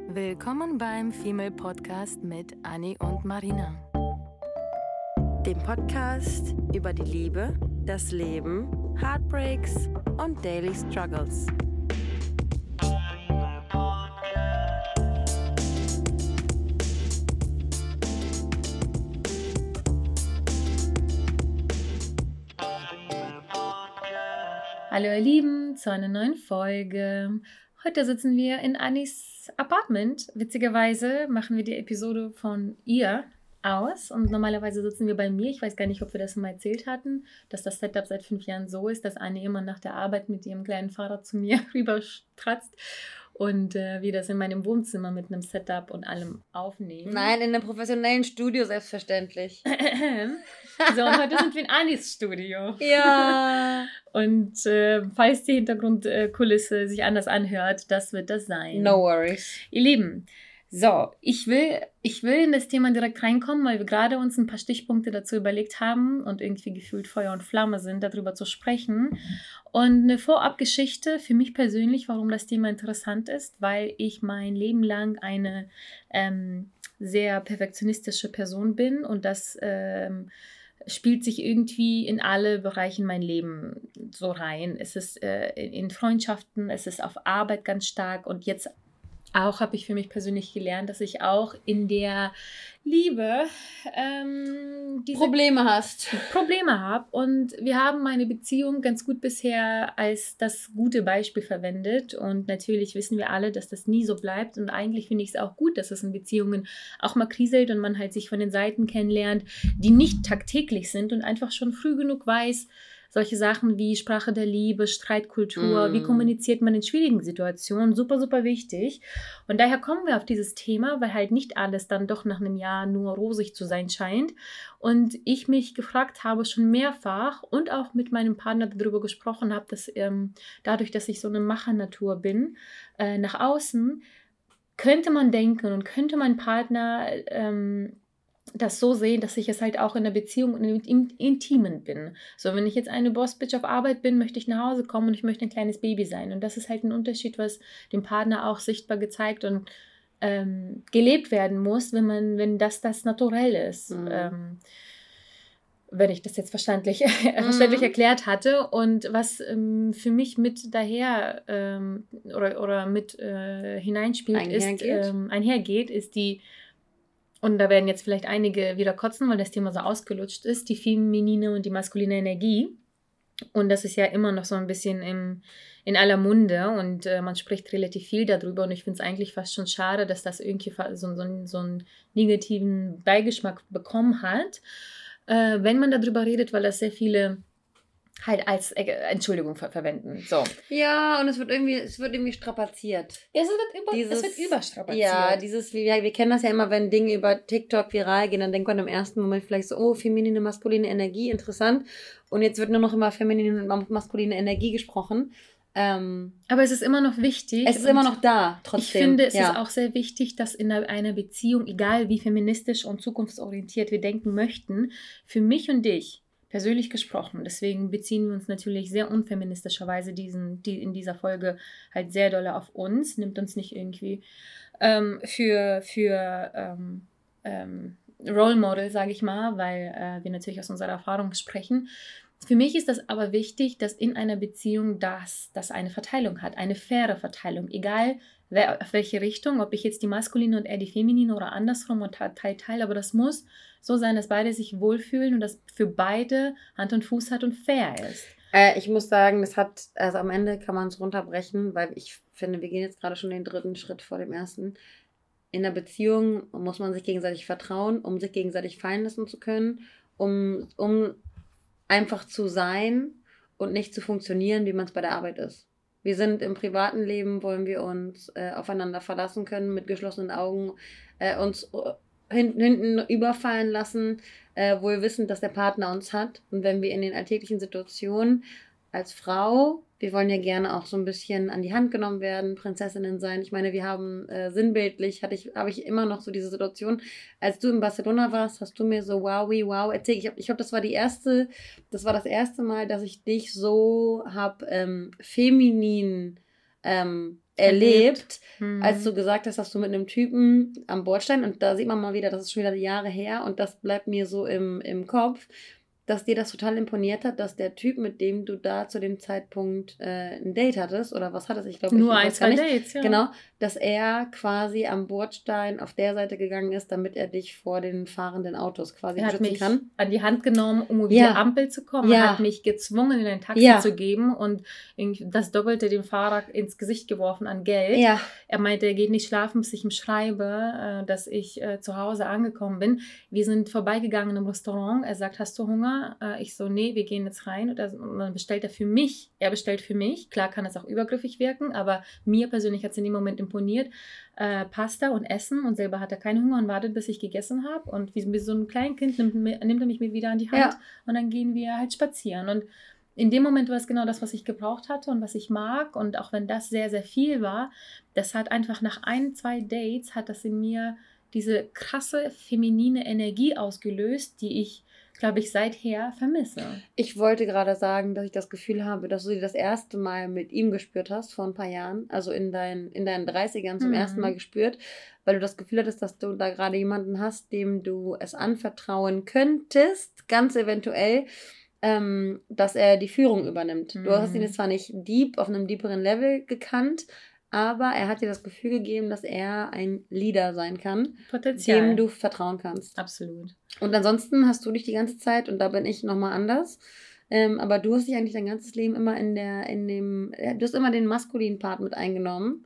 Willkommen beim Female Podcast mit Anni und Marina. Dem Podcast über die Liebe, das Leben, Heartbreaks und Daily Struggles. Hallo ihr Lieben, zu einer neuen Folge. Heute sitzen wir in Annis Apartment. Witzigerweise machen wir die Episode von ihr aus und normalerweise sitzen wir bei mir. Ich weiß gar nicht, ob wir das mal erzählt hatten, dass das Setup seit 5 Jahren so ist, dass Anni immer nach der Arbeit mit ihrem kleinen Fahrrad zu mir rüberstratzt und wir das in meinem Wohnzimmer mit einem Setup und allem aufnehmen. Nein, in einem professionellen Studio selbstverständlich. So, und heute sind wir in Annis Studio. Ja. Und falls die Hintergrundkulisse sich anders anhört, das wird das sein. No worries. Ihr Lieben, so, ich will in das Thema direkt reinkommen, weil wir gerade uns ein paar Stichpunkte dazu überlegt haben und irgendwie gefühlt Feuer und Flamme sind, darüber zu sprechen. Und eine Vorabgeschichte für mich persönlich, warum das Thema interessant ist, weil ich mein Leben lang eine sehr perfektionistische Person bin und das spielt sich irgendwie in alle Bereiche in mein Leben so rein. Es ist in Freundschaften, es ist auf Arbeit ganz stark und jetzt auch habe ich für mich persönlich gelernt, dass ich auch in der Liebe diese Probleme hast. Probleme habe. Und wir haben meine Beziehung ganz gut bisher als das gute Beispiel verwendet. Und natürlich wissen wir alle, dass das nie so bleibt. Und eigentlich finde ich es auch gut, dass es in Beziehungen auch mal kriselt und man halt sich von den Seiten kennenlernt, die nicht tagtäglich sind und einfach schon früh genug weiß, solche Sachen wie Sprache der Liebe, Streitkultur, wie kommuniziert man in schwierigen Situationen, super, super wichtig. Und daher kommen wir auf dieses Thema, weil halt nicht alles dann doch nach einem Jahr nur rosig zu sein scheint. Und ich mich gefragt habe schon mehrfach und auch mit meinem Partner darüber gesprochen habe, dass dadurch, dass ich so eine Machernatur bin, nach außen, könnte man denken und könnte mein Partner das so sehen, dass ich es halt auch in der Beziehung und im Intimen bin. So, wenn ich jetzt eine Bossbitch auf Arbeit bin, möchte ich nach Hause kommen und ich möchte ein kleines Baby sein. Und das ist halt ein Unterschied, was dem Partner auch sichtbar gezeigt und gelebt werden muss, wenn das naturell ist. Wenn ich das jetzt verständlich erklärt hatte. Und was für mich mit daher oder mit hineinspielt, einhergeht, ist die. Und da werden jetzt vielleicht einige wieder kotzen, weil das Thema so ausgelutscht ist, die feminine und die maskuline Energie. Und das ist ja immer noch so ein bisschen in aller Munde und man spricht relativ viel darüber. Und ich finde es eigentlich fast schon schade, dass das irgendwie so einen negativen Beigeschmack bekommen hat, wenn man darüber redet, weil das sehr viele halt als Entschuldigung verwenden. So. Ja, und es wird irgendwie strapaziert. Es wird überstrapaziert. Ja, wir kennen das ja immer, wenn Dinge über TikTok viral gehen, dann denkt man im ersten Moment vielleicht so, oh, feminine, maskuline Energie, interessant. Und jetzt wird nur noch immer feminine und maskuline Energie gesprochen. Aber es ist immer noch wichtig. Es ist immer noch da, trotzdem. Ich finde, es ist auch sehr wichtig, dass in einer Beziehung, egal wie feministisch und zukunftsorientiert wir denken möchten, für mich und dich, persönlich gesprochen. Deswegen beziehen wir uns natürlich sehr unfeministischerweise in dieser Folge halt sehr doll auf uns. Nimmt uns nicht irgendwie für Role Model, sage ich mal, weil wir natürlich aus unserer Erfahrung sprechen. Für mich ist das aber wichtig, dass in einer Beziehung das eine Verteilung hat, eine faire Verteilung, egal auf welche Richtung, ob ich jetzt die maskuline und er die feminine oder andersrum und teile, aber das muss so sein, dass beide sich wohlfühlen und das für beide Hand und Fuß hat und fair ist. Ich muss sagen, also am Ende kann man es runterbrechen, weil ich finde, wir gehen jetzt gerade schon den 3. Schritt vor dem ersten. In der Beziehung muss man sich gegenseitig vertrauen, um sich gegenseitig fallen lassen zu können, um einfach zu sein und nicht zu funktionieren, wie man es bei der Arbeit ist. Wir sind im privaten Leben, wollen wir uns aufeinander verlassen können, mit geschlossenen Augen uns hinten überfallen lassen, wohl wissend, dass der Partner uns hat. Und wenn wir in den alltäglichen Situationen als Frau, wir wollen ja gerne auch so ein bisschen an die Hand genommen werden, Prinzessinnen sein. Ich meine, wir haben sinnbildlich, habe ich immer noch so diese Situation, als du in Barcelona warst, hast du mir so wow erzählt. Ich glaube, das war das erste Mal, dass ich dich so feminin erlebt, als du gesagt hast, dass du mit einem Typen am Bordstein, und da sieht man mal wieder, das ist schon wieder Jahre her und das bleibt mir so im Kopf, dass dir das total imponiert hat, dass der Typ, mit dem du da zu dem Zeitpunkt ein Date hattest, oder was hattest, ich glaube, Nur ich ein, weiß gar zwei nicht. Dates, ja. Genau, dass er quasi am Bordstein auf der Seite gegangen ist, damit er dich vor den fahrenden Autos quasi Er hat beschützen mich kann. an die Hand genommen, um über Ja. die Ampel zu kommen. Ja. Er hat mich gezwungen, in ein Taxi Ja. zu geben und das Doppelte dem Fahrer ins Gesicht geworfen an Geld. Ja. Er meinte, er geht nicht schlafen, bis ich ihm schreibe, dass ich zu Hause angekommen bin. Wir sind vorbeigegangen im Restaurant. Er sagt, hast du Hunger? Ich so, nee, wir gehen jetzt rein. Und dann bestellt er für mich. Er bestellt für mich. Klar kann es auch übergriffig wirken, aber mir persönlich hat es in dem Moment imponiert. Pasta und Essen, und selber hat er keinen Hunger und wartet, bis ich gegessen habe. Und wie so ein Kleinkind nimmt er mich mit wieder an die Hand, und dann gehen wir halt spazieren. Und in dem Moment war es genau das, was ich gebraucht hatte und was ich mag. Und auch wenn das sehr, sehr viel war, das hat einfach nach 1, 2 Dates, hat das in mir diese krasse feminine Energie ausgelöst, die ich, glaube ich, seither vermisse. Ich wollte gerade sagen, dass ich das Gefühl habe, dass du sie das erste Mal mit ihm gespürt hast, vor ein paar Jahren, also in deinen 30ern zum ersten Mal gespürt, weil du das Gefühl hattest, dass du da gerade jemanden hast, dem du es anvertrauen könntest, ganz eventuell, dass er die Führung übernimmt. Du hast ihn jetzt zwar nicht auf einem deeperen Level gekannt, aber er hat dir das Gefühl gegeben, dass er ein Leader sein kann, Potenzial. dem du vertrauen kannst. Absolut. Und ansonsten hast du dich die ganze Zeit, und da bin ich nochmal anders, aber du hast dich eigentlich dein ganzes Leben immer du hast immer den maskulinen Part mit eingenommen,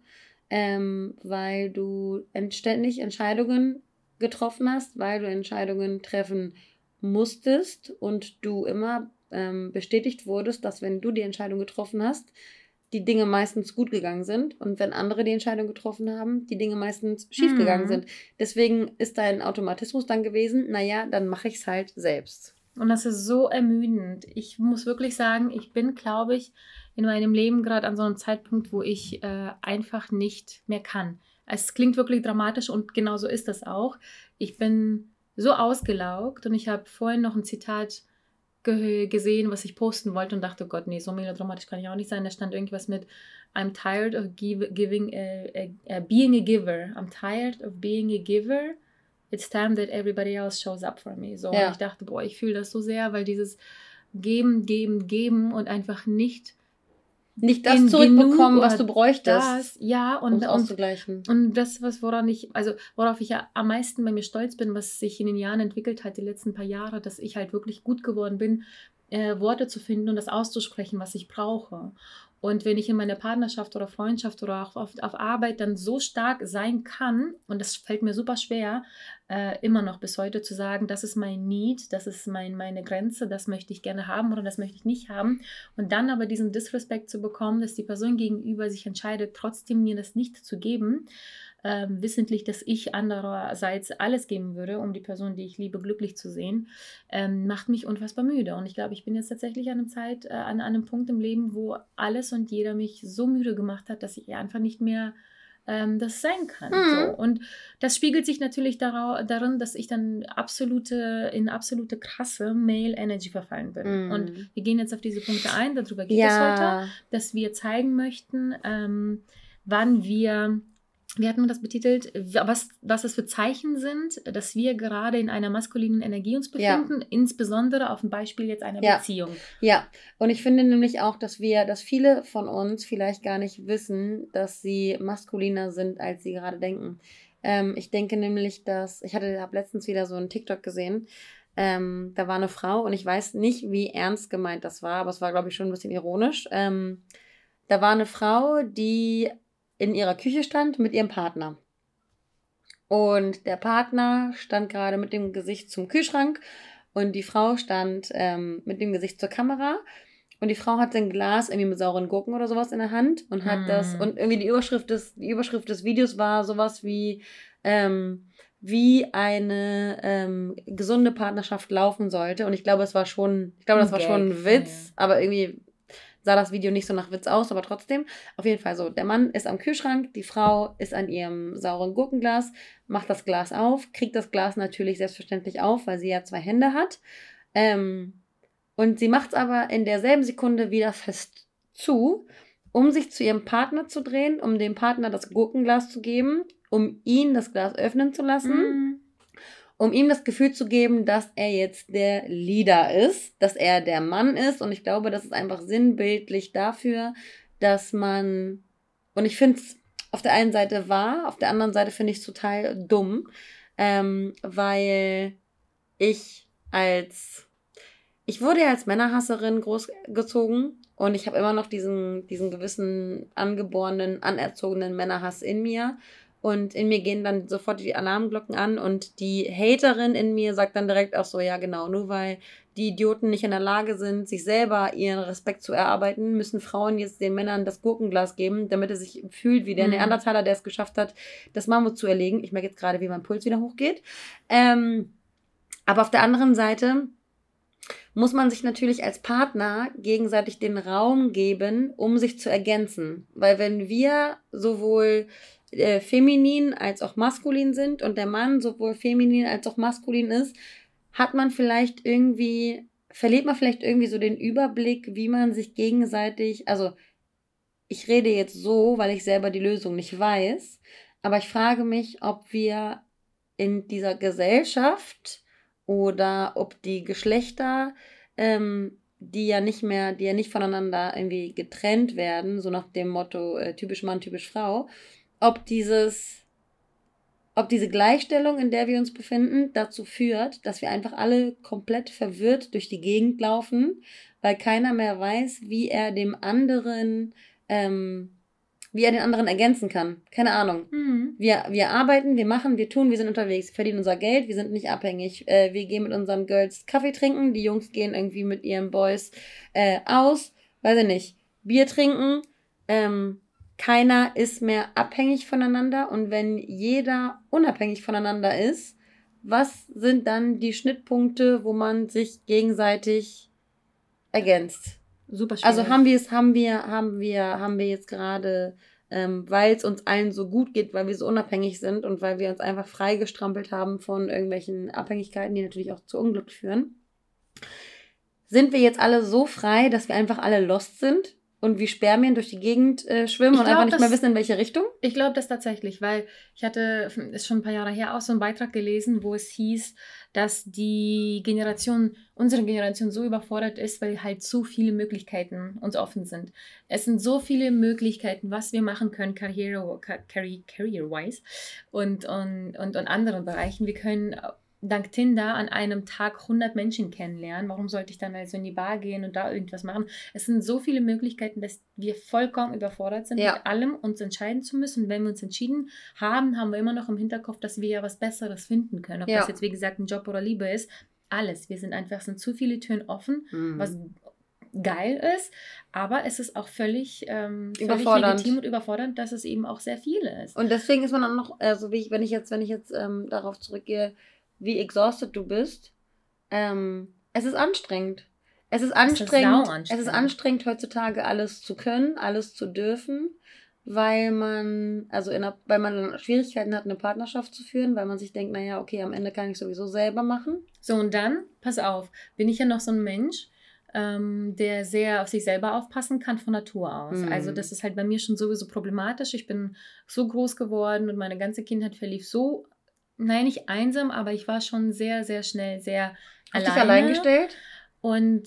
weil du ständig Entscheidungen getroffen hast, weil du Entscheidungen treffen musstest und du immer bestätigt wurdest, dass wenn du die Entscheidung getroffen hast, die Dinge meistens gut gegangen sind, und wenn andere die Entscheidung getroffen haben, die Dinge meistens schief gegangen sind. Deswegen ist dein Automatismus dann gewesen, naja, dann mache ich es halt selbst. Und das ist so ermüdend. Ich muss wirklich sagen, ich bin, glaube ich, in meinem Leben gerade an so einem Zeitpunkt, wo ich einfach nicht mehr kann. Es klingt wirklich dramatisch und genau so ist das auch. Ich bin so ausgelaugt, und ich habe vorhin noch ein Zitat gesehen, was ich posten wollte, und dachte, oh Gott, nee, so melodramatisch kann ich auch nicht sein. Da stand irgendwas mit I'm tired of being a giver. I'm tired of being a giver. It's time that everybody else shows up for me. So, Ja. und ich dachte, boah, ich fühle das so sehr, weil dieses Geben, Geben, Geben und einfach nicht das zurückbekommen, was du bräuchtest, um es auszugleichen. Und das, worauf ich ja am meisten bei mir stolz bin, was sich in den Jahren entwickelt hat, die letzten paar Jahre, dass ich halt wirklich gut geworden bin, Worte zu finden und das auszusprechen, was ich brauche. Und wenn ich in meiner Partnerschaft oder Freundschaft oder auch auf Arbeit dann so stark sein kann, und das fällt mir super schwer, immer noch bis heute zu sagen, das ist mein Need, das ist meine Grenze, das möchte ich gerne haben oder das möchte ich nicht haben. Und dann aber diesen Disrespect zu bekommen, dass die Person gegenüber sich entscheidet, trotzdem mir das nicht zu geben, wissentlich, dass ich andererseits alles geben würde, um die Person, die ich liebe, glücklich zu sehen, macht mich unfassbar müde. Und ich glaube, ich bin jetzt tatsächlich an einem Punkt im Leben, wo alles und jeder mich so müde gemacht hat, dass ich einfach nicht mehr das sein kann. So. Und das spiegelt sich natürlich darin, dass ich dann in absolute krasse Male Energy verfallen bin. Und wir gehen jetzt auf diese Punkte ein, darüber geht es heute, dass wir zeigen möchten, wann wir, wie hatten wir das betitelt, was es für Zeichen sind, dass wir gerade in einer maskulinen Energie uns befinden, insbesondere auf dem Beispiel jetzt einer Beziehung. Ja, und ich finde nämlich auch, dass viele von uns vielleicht gar nicht wissen, dass sie maskuliner sind, als sie gerade denken. Ich denke nämlich, ich habe letztens wieder so einen TikTok gesehen, da war eine Frau, und ich weiß nicht, wie ernst gemeint das war, aber es war, glaube ich, schon ein bisschen ironisch. Da war eine Frau, die in ihrer Küche stand mit ihrem Partner. Und der Partner stand gerade mit dem Gesicht zum Kühlschrank und die Frau stand mit dem Gesicht zur Kamera. Und die Frau hatte ein Glas irgendwie mit sauren Gurken oder sowas in der Hand und hat das, und irgendwie die Überschrift des Videos war sowas wie eine gesunde Partnerschaft laufen sollte. Und ich glaube, das war schon ein Witz, aber irgendwie sah das Video nicht so nach Witz aus, aber trotzdem. Auf jeden Fall so, der Mann ist am Kühlschrank, die Frau ist an ihrem sauren Gurkenglas, macht das Glas auf, kriegt das Glas natürlich selbstverständlich auf, weil sie ja 2 Hände hat. Und sie macht es aber in derselben Sekunde wieder fest zu. um sich zu ihrem Partner zu drehen, um dem Partner das Gurkenglas zu geben, um ihn das Glas öffnen zu lassen, um ihm das Gefühl zu geben, dass er jetzt der Leader ist, dass er der Mann ist. Und ich glaube, das ist einfach sinnbildlich dafür, dass man, und ich finde es auf der einen Seite wahr, auf der anderen Seite finde ich es total dumm, weil ich wurde ja als Männerhasserin großgezogen und ich habe immer noch diesen gewissen angeborenen, anerzogenen Männerhass in mir. Und in mir gehen dann sofort die Alarmglocken an und die Haterin in mir sagt dann direkt auch so, ja genau, nur weil die Idioten nicht in der Lage sind, sich selber ihren Respekt zu erarbeiten, müssen Frauen jetzt den Männern das Gurkenglas geben, damit er sich fühlt wie der Neandertaler, der es geschafft hat, das Mammut zu erlegen. Ich merke jetzt gerade, wie mein Puls wieder hochgeht. Aber auf der anderen Seite muss man sich natürlich als Partner gegenseitig den Raum geben, um sich zu ergänzen. Weil wenn wir sowohl feminin als auch maskulin sind und der Mann sowohl feminin als auch maskulin ist, verliert man vielleicht irgendwie so den Überblick, wie man sich gegenseitig, also ich rede jetzt so, weil ich selber die Lösung nicht weiß, aber ich frage mich, ob wir in dieser Gesellschaft oder ob die Geschlechter, die ja nicht voneinander irgendwie getrennt werden, so nach dem Motto typisch Mann, typisch Frau, ob diese Gleichstellung, in der wir uns befinden, dazu führt, dass wir einfach alle komplett verwirrt durch die Gegend laufen, weil keiner mehr weiß, wie er den anderen ergänzen kann. Keine Ahnung. Wir arbeiten, wir machen, wir tun, wir sind unterwegs, wir verdienen unser Geld, wir sind nicht abhängig. Wir gehen mit unseren Girls Kaffee trinken, die Jungs gehen irgendwie mit ihren Boys aus, weiß ich nicht, Bier trinken. Keiner ist mehr abhängig voneinander und wenn jeder unabhängig voneinander ist, was sind dann die Schnittpunkte, wo man sich gegenseitig ergänzt? Super schwierig. Also haben wir jetzt gerade, weil es uns allen so gut geht, weil wir so unabhängig sind und weil wir uns einfach freigestrampelt haben von irgendwelchen Abhängigkeiten, die natürlich auch zu Unglück führen, sind wir jetzt alle so frei, dass wir einfach alle lost sind? Und wie Spermien durch die Gegend schwimmen und einfach nicht mehr wissen, in welche Richtung? Ich glaube das tatsächlich, weil ist schon ein paar Jahre her, auch so einen Beitrag gelesen, wo es hieß, dass unsere Generation so überfordert ist, weil halt so viele Möglichkeiten uns offen sind. Es sind so viele Möglichkeiten, was wir machen können, career-wise und anderen Bereichen. Wir können dank Tinder an einem Tag 100 Menschen kennenlernen. Warum sollte ich dann also in die Bar gehen und da irgendwas machen? Es sind so viele Möglichkeiten, dass wir vollkommen überfordert sind, mit allem uns entscheiden zu müssen. Und wenn wir uns entschieden haben, haben wir immer noch im Hinterkopf, dass wir ja was Besseres finden können. Ob das jetzt, wie gesagt, ein Job oder Liebe ist. Alles. Sind zu viele Türen offen, was geil ist, aber es ist auch völlig legitim und überfordernd, dass es eben auch sehr viele ist. Und deswegen ist man auch noch, also wenn ich jetzt darauf zurückgehe, wie exhausted du bist. Es ist anstrengend. Es ist anstrengend, heutzutage alles zu können, alles zu dürfen, weil man Schwierigkeiten hat, eine Partnerschaft zu führen, weil man sich denkt, naja, okay, am Ende kann ich sowieso selber machen. So, und dann, pass auf, bin ich ja noch so ein Mensch, der sehr auf sich selber aufpassen kann von Natur aus. Also das ist halt bei mir schon sowieso problematisch. Ich bin so groß geworden und meine ganze Kindheit verlief so, nein, nicht einsam, aber ich war schon sehr, sehr schnell sehr alleine. Hast dich allein gestellt? Und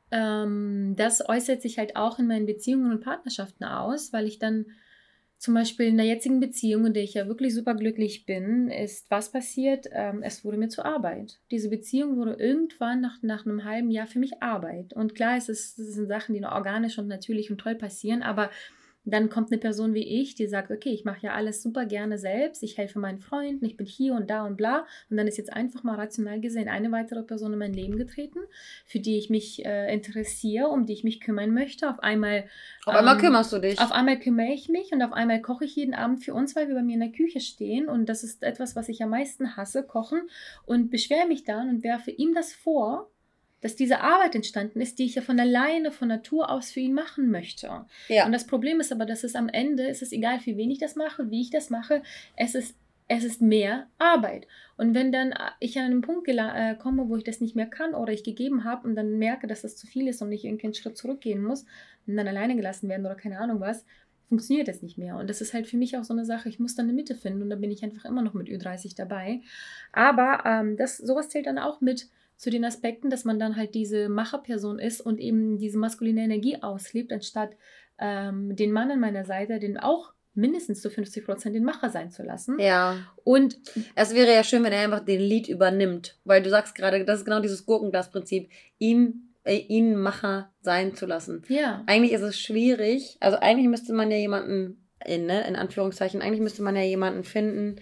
das äußert sich halt auch in meinen Beziehungen und Partnerschaften aus, weil ich dann zum Beispiel in der jetzigen Beziehung, in der ich ja wirklich super glücklich bin, ist was passiert? Es wurde mir zur Arbeit. Diese Beziehung wurde irgendwann nach einem halben Jahr für mich Arbeit. Und klar, es sind Sachen, die noch organisch und natürlich und toll passieren, aber dann kommt eine Person wie ich, die sagt, okay, ich mache ja alles super gerne selbst, ich helfe meinen Freunden, ich bin hier und da und bla. Und dann ist jetzt einfach mal rational gesehen eine weitere Person in mein Leben getreten, für die ich mich interessiere, um die ich mich kümmern möchte. Auf einmal kümmerst du dich. Auf einmal kümmere ich mich und auf einmal koche ich jeden Abend für uns, weil wir bei mir in der Küche stehen. Und das ist etwas, was ich am meisten hasse, kochen. Und beschwere mich dann und werfe ihm das vor, dass diese Arbeit entstanden ist, die ich ja von alleine, von Natur aus für ihn machen möchte. Ja. Und das Problem ist aber, dass es am Ende, es ist egal, für wen ich das mache, wie ich das mache, es ist es ist mehr Arbeit. Und wenn dann ich an einen Punkt komme, wo ich das nicht mehr kann oder ich gegeben habe und dann merke, dass das zu viel ist und ich irgendwie einen Schritt zurückgehen muss und dann alleine gelassen werden oder keine Ahnung was, funktioniert das nicht mehr. Und das ist halt für mich auch so eine Sache, ich muss dann eine Mitte finden und da bin ich einfach immer noch mit Ü30 dabei. Aber sowas zählt dann auch mit zu den Aspekten, dass man dann halt diese Macherperson ist und eben diese maskuline Energie auslebt, anstatt den Mann an meiner Seite, den auch mindestens zu 50% den Macher sein zu lassen. Ja. Und es wäre ja schön, wenn er einfach den Lead übernimmt, weil du sagst gerade, das ist genau dieses Gurkenglas-Prinzip, ihn Macher sein zu lassen. Ja. Eigentlich ist es schwierig, also eigentlich müsste man ja jemanden, in Anführungszeichen, eigentlich müsste man ja jemanden finden,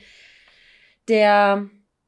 der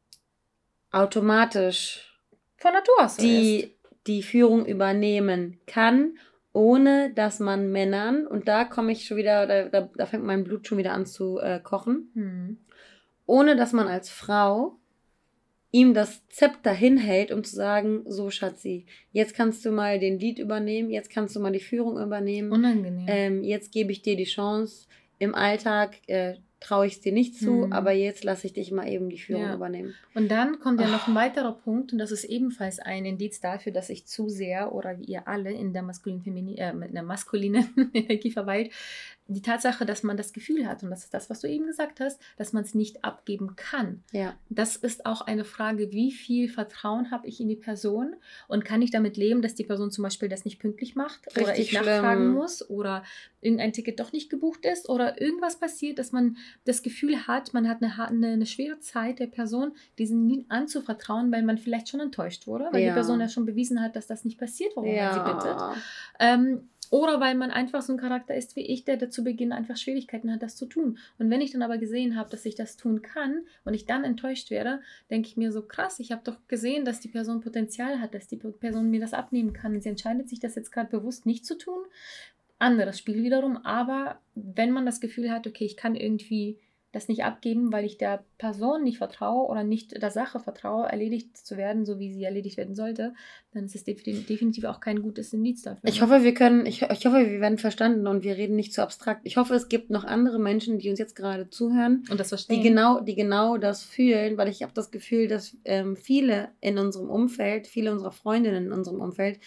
automatisch von Natur aus die Führung übernehmen kann, ohne dass man Männern, und da komme ich schon wieder, da fängt mein Blut schon wieder an zu kochen, ohne dass man als Frau ihm das Zepter hinhält, um zu sagen, so Schatzi, jetzt kannst du mal den Lead übernehmen, jetzt kannst du mal die Führung übernehmen. Unangenehm. Jetzt gebe ich dir die Chance. Im Alltag traue ich es dir nicht zu, aber jetzt lasse ich dich mal eben die Führung übernehmen. Und dann kommt ja noch ein weiterer Punkt und das ist ebenfalls ein Indiz dafür, dass ich zu sehr oder wie ihr alle in der maskulinen Energie verweilt. Die Tatsache, dass man das Gefühl hat, und das ist das, was du eben gesagt hast, dass man es nicht abgeben kann. Ja. Das ist auch eine Frage, wie viel Vertrauen habe ich in die Person und kann ich damit leben, dass die Person zum Beispiel das nicht pünktlich macht oder ich nachfragen muss oder irgendein Ticket doch nicht gebucht ist oder irgendwas passiert, dass man das Gefühl hat, man hat eine schwere Zeit der Person, diesen Lied anzuvertrauen, weil man vielleicht schon enttäuscht wurde, weil die Person ja schon bewiesen hat, dass das nicht passiert, worum man sie bittet. Oder weil man einfach so ein Charakter ist wie ich, der zu Beginn einfach Schwierigkeiten hat, das zu tun. Und wenn ich dann aber gesehen habe, dass ich das tun kann und ich dann enttäuscht werde, denke ich mir so, krass, ich habe doch gesehen, dass die Person Potenzial hat, dass die Person mir das abnehmen kann. Und sie entscheidet sich, das jetzt gerade bewusst nicht zu tun. Anderes Spiel wiederum. Aber wenn man das Gefühl hat, okay, ich kann irgendwie das nicht abgeben, weil ich der Person nicht vertraue oder nicht der Sache vertraue, erledigt zu werden, so wie sie erledigt werden sollte, dann ist es definitiv auch kein gutes Indiz dafür. Ich hoffe, wir werden verstanden und wir reden nicht zu abstrakt. Ich hoffe, es gibt noch andere Menschen, die uns jetzt gerade zuhören und das verstehen. Die genau das fühlen, weil ich habe das Gefühl, dass viele in unserem Umfeld, viele unserer Freundinnen in unserem Umfeld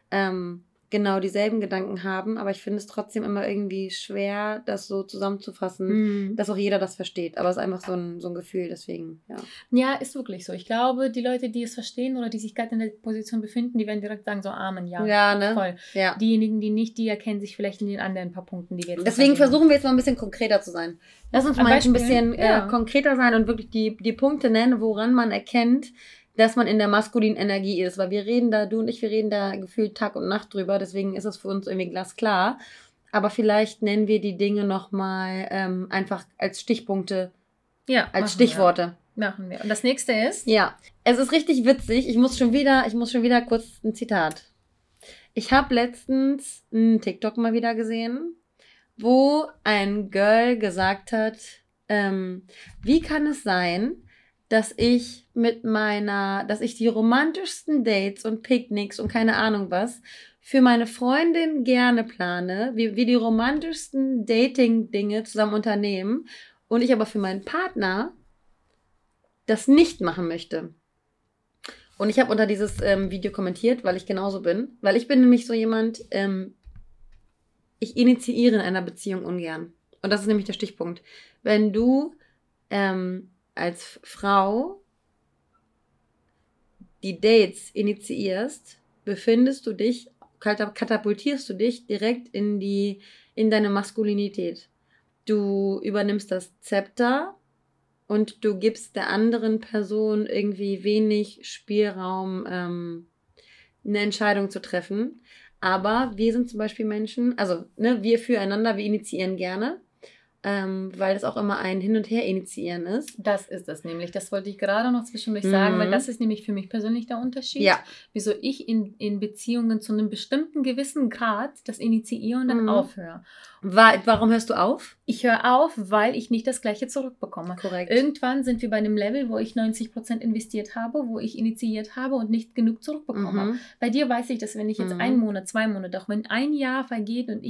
genau dieselben Gedanken haben, aber ich finde es trotzdem immer irgendwie schwer, das so zusammenzufassen, dass auch jeder das versteht. Aber es ist einfach so ein Gefühl, deswegen, ja. Ja, ist wirklich so. Ich glaube, die Leute, die es verstehen oder die sich gerade in der Position befinden, die werden direkt sagen, so Amen, ja, ne? Voll. Ja. Diejenigen, die nicht, die erkennen sich vielleicht in den anderen paar Punkten, die wir jetzt deswegen versuchen wir jetzt mal ein bisschen konkreter zu sein. Lass uns mal ein bisschen konkreter sein und wirklich die Punkte nennen, woran man erkennt, dass man in der maskulinen Energie ist, weil wir du und ich, wir reden da gefühlt Tag und Nacht drüber, deswegen ist es für uns irgendwie glasklar, aber vielleicht nennen wir die Dinge nochmal einfach als Stichpunkte, als Stichworte. Machen wir. Und das nächste ist? Ja, es ist richtig witzig, ich muss schon wieder kurz ein Zitat. Ich habe letztens einen TikTok mal wieder gesehen, wo ein Girl gesagt hat, wie kann es sein, dass ich die romantischsten Dates und Picknicks und keine Ahnung was für meine Freundin gerne plane, wir die romantischsten Dating-Dinge zusammen unternehmen und ich aber für meinen Partner das nicht machen möchte. Und ich habe unter dieses Video kommentiert, weil ich genauso bin. Weil ich bin nämlich so jemand, ich initiiere in einer Beziehung ungern. Und das ist nämlich der Stichpunkt. Wenn du als Frau die Dates initiierst, katapultierst du dich direkt in deine Maskulinität. Du übernimmst das Zepter und du gibst der anderen Person irgendwie wenig Spielraum, eine Entscheidung zu treffen. Aber wir sind zum Beispiel Menschen, also wir füreinander, wir initiieren gerne. Weil das auch immer ein Hin- und Her-Initiieren ist. Das ist es nämlich. Das wollte ich gerade noch zwischendurch sagen, weil das ist nämlich für mich persönlich der Unterschied. Ja. Wieso ich in Beziehungen zu einem bestimmten gewissen Grad das initiiere und dann aufhöre. Warum hörst du auf? Ich höre auf, weil ich nicht das Gleiche zurückbekomme. Korrekt. Irgendwann sind wir bei einem Level, wo ich 90% investiert habe, wo ich initiiert habe und nicht genug zurückbekomme. Bei dir weiß ich, dass wenn ich jetzt 1 Monat, 2 Monate, auch wenn 1 Jahr vergeht und ich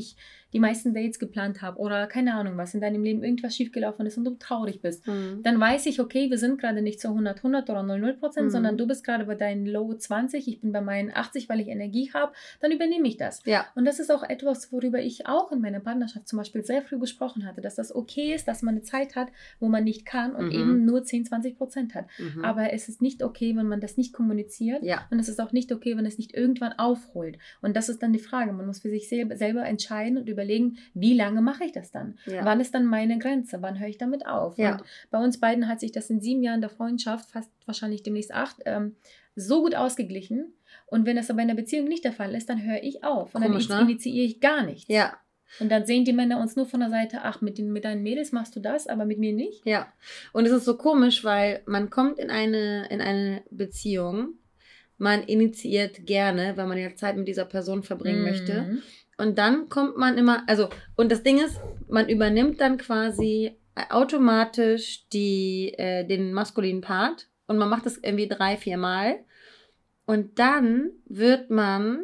die meisten Dates geplant habe oder keine Ahnung was, in deinem Leben irgendwas schiefgelaufen ist und du traurig bist, dann weiß ich, okay, wir sind gerade nicht zu 100 oder 0,0%, sondern du bist gerade bei deinen Low 20, ich bin bei meinen 80, weil ich Energie habe, dann übernehme ich das. Ja. Und das ist auch etwas, worüber ich auch in meiner Partnerschaft zum Beispiel sehr früh gesprochen hatte, dass das okay ist, dass man eine Zeit hat, wo man nicht kann und eben nur 10-20% hat. Aber es ist nicht okay, wenn man das nicht kommuniziert und es ist auch nicht okay, wenn es nicht irgendwann aufholt. Und das ist dann die Frage. Man muss für sich selber entscheiden und überlegen, wie lange mache ich das dann? Ja. Wann ist dann meine Grenze? Wann höre ich damit auf? Ja. Und bei uns beiden hat sich das in 7 Jahren der Freundschaft, fast wahrscheinlich demnächst 8, so gut ausgeglichen. Und wenn das aber in der Beziehung nicht der Fall ist, dann höre ich auf. Und komisch, dann initiiere ich gar nichts. Ja. Und dann sehen die Männer uns nur von der Seite, ach, mit deinen Mädels machst du das, aber mit mir nicht. Ja, und es ist so komisch, weil man kommt in eine Beziehung, man initiiert gerne, weil man ja Zeit mit dieser Person verbringen möchte. Und dann kommt man immer, und das Ding ist, man übernimmt dann quasi automatisch den maskulinen Part und man macht das irgendwie 3-4 Mal. Und dann wird man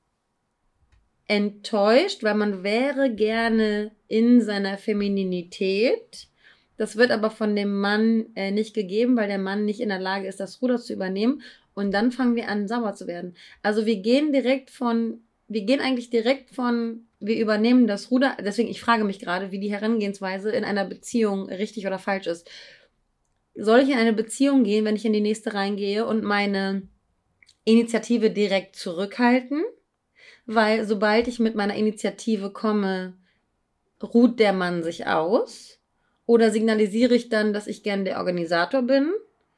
enttäuscht, weil man wäre gerne in seiner Femininität. Das wird aber von dem Mann nicht gegeben, weil der Mann nicht in der Lage ist, das Ruder zu übernehmen. Und dann fangen wir an, sauer zu werden. Also wir gehen eigentlich direkt von, wir übernehmen das Ruder. Deswegen, ich frage mich gerade, wie die Herangehensweise in einer Beziehung richtig oder falsch ist. Soll ich in eine Beziehung gehen, wenn ich in die nächste reingehe und meine Initiative direkt zurückhalten? Weil sobald ich mit meiner Initiative komme, ruht der Mann sich aus? Oder signalisiere ich dann, dass ich gern der Organisator bin?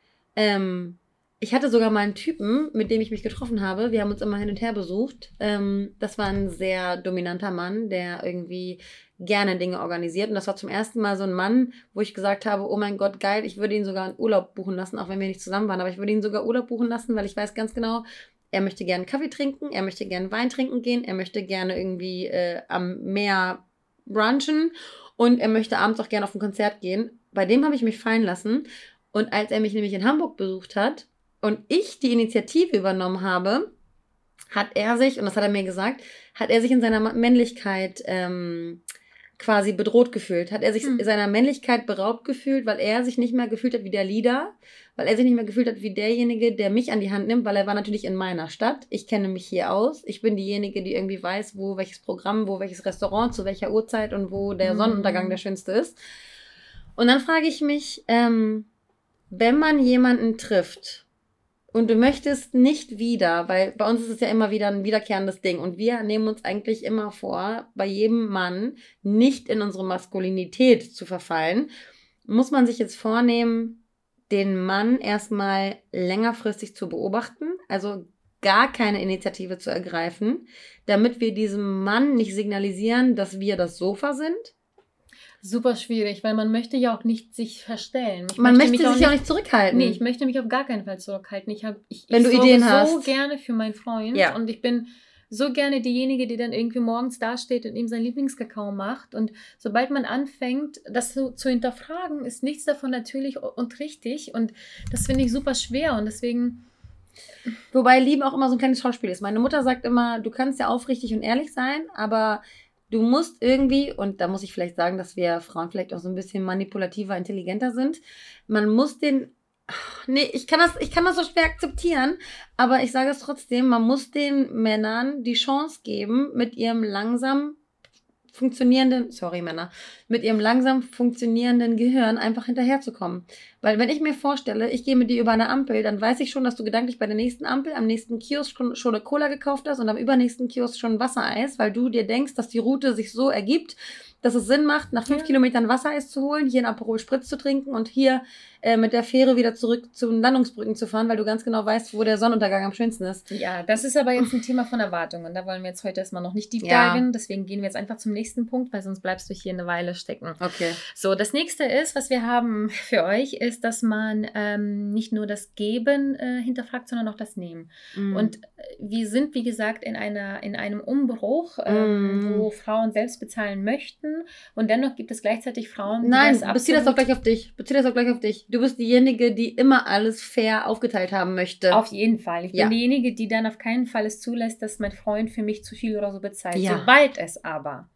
Ich hatte sogar mal einen Typen, mit dem ich mich getroffen habe. Wir haben uns immer hin und her besucht. Das war ein sehr dominanter Mann, der irgendwie gerne Dinge organisiert. Und das war zum ersten Mal so ein Mann, wo ich gesagt habe, oh mein Gott, geil, ich würde ihn sogar einen Urlaub buchen lassen, auch wenn wir nicht zusammen waren. Aber ich würde ihn sogar Urlaub buchen lassen, weil ich weiß ganz genau, er möchte gerne Kaffee trinken, er möchte gerne Wein trinken gehen, er möchte gerne irgendwie am Meer brunchen und er möchte abends auch gerne auf ein Konzert gehen. Bei dem habe ich mich fallen lassen. Und als er mich nämlich in Hamburg besucht hat und ich die Initiative übernommen habe, hat er sich, und das hat er mir gesagt, in seiner Männlichkeit quasi bedroht gefühlt. Hat er sich seiner Männlichkeit beraubt gefühlt, weil er sich nicht mehr gefühlt hat wie der Leader, weil er sich nicht mehr gefühlt hat wie derjenige, der mich an die Hand nimmt, weil er war natürlich in meiner Stadt. Ich kenne mich hier aus. Ich bin diejenige, die irgendwie weiß, wo welches Programm, wo welches Restaurant, zu welcher Uhrzeit und wo der Sonnenuntergang der schönste ist. Und dann frage ich mich, wenn man jemanden trifft und du möchtest nicht wieder, weil bei uns ist es ja immer wieder ein wiederkehrendes Ding und wir nehmen uns eigentlich immer vor, bei jedem Mann nicht in unsere Maskulinität zu verfallen, muss man sich jetzt vornehmen, den Mann erstmal längerfristig zu beobachten, also gar keine Initiative zu ergreifen, damit wir diesem Mann nicht signalisieren, dass wir das Sofa sind. Super schwierig, weil man möchte ja auch nicht sich verstellen. Man möchte sich auch nicht zurückhalten. Nee, ich möchte mich auf gar keinen Fall zurückhalten. Ich Wenn du Ideen hast. So gerne für meinen Freund und ich bin so gerne diejenige, die dann irgendwie morgens dasteht und ihm sein Lieblingskakao macht. Und sobald man anfängt, das zu hinterfragen, ist nichts davon natürlich und richtig. Und das finde ich super schwer und deswegen... Wobei Liebe auch immer so ein kleines Schauspiel ist. Meine Mutter sagt immer, du kannst ja aufrichtig und ehrlich sein, aber... Du musst irgendwie, und da muss ich vielleicht sagen, dass wir Frauen vielleicht auch so ein bisschen manipulativer, intelligenter sind, man muss ich kann das so schwer akzeptieren, aber ich sage es trotzdem, man muss den Männern die Chance geben, mit ihrem langsam funktionierenden Gehirn einfach hinterherzukommen. Weil wenn ich mir vorstelle, ich gehe mit dir über eine Ampel, dann weiß ich schon, dass du gedanklich bei der nächsten Ampel am nächsten Kiosk schon eine Cola gekauft hast und am übernächsten Kiosk schon ein Wassereis, weil du dir denkst, dass die Route sich so ergibt, dass es Sinn macht, nach 5 Kilometern Wassereis zu holen, hier ein Aperol Spritz zu trinken und hier mit der Fähre wieder zurück zu den Landungsbrücken zu fahren, weil du ganz genau weißt, wo der Sonnenuntergang am schönsten ist. Ja, das ist aber jetzt ein Thema von Erwartungen. Da wollen wir jetzt heute erstmal noch nicht deep diven. Deswegen gehen wir jetzt einfach zum nächsten Punkt, weil sonst bleibst du hier eine Weile stecken. Okay. So, das nächste ist, was wir haben für euch, ist, dass man nicht nur das Geben hinterfragt, sondern auch das Nehmen. Und wir sind, wie gesagt, in einem Umbruch, wo Frauen selbst bezahlen möchten. Und dennoch gibt es gleichzeitig Frauen, die bezieh das auch gleich auf dich. Du bist diejenige, die immer alles fair aufgeteilt haben möchte. Auf jeden Fall. Ich bin diejenige, die dann auf keinen Fall es zulässt, dass mein Freund für mich zu viel oder so bezahlt. Sobald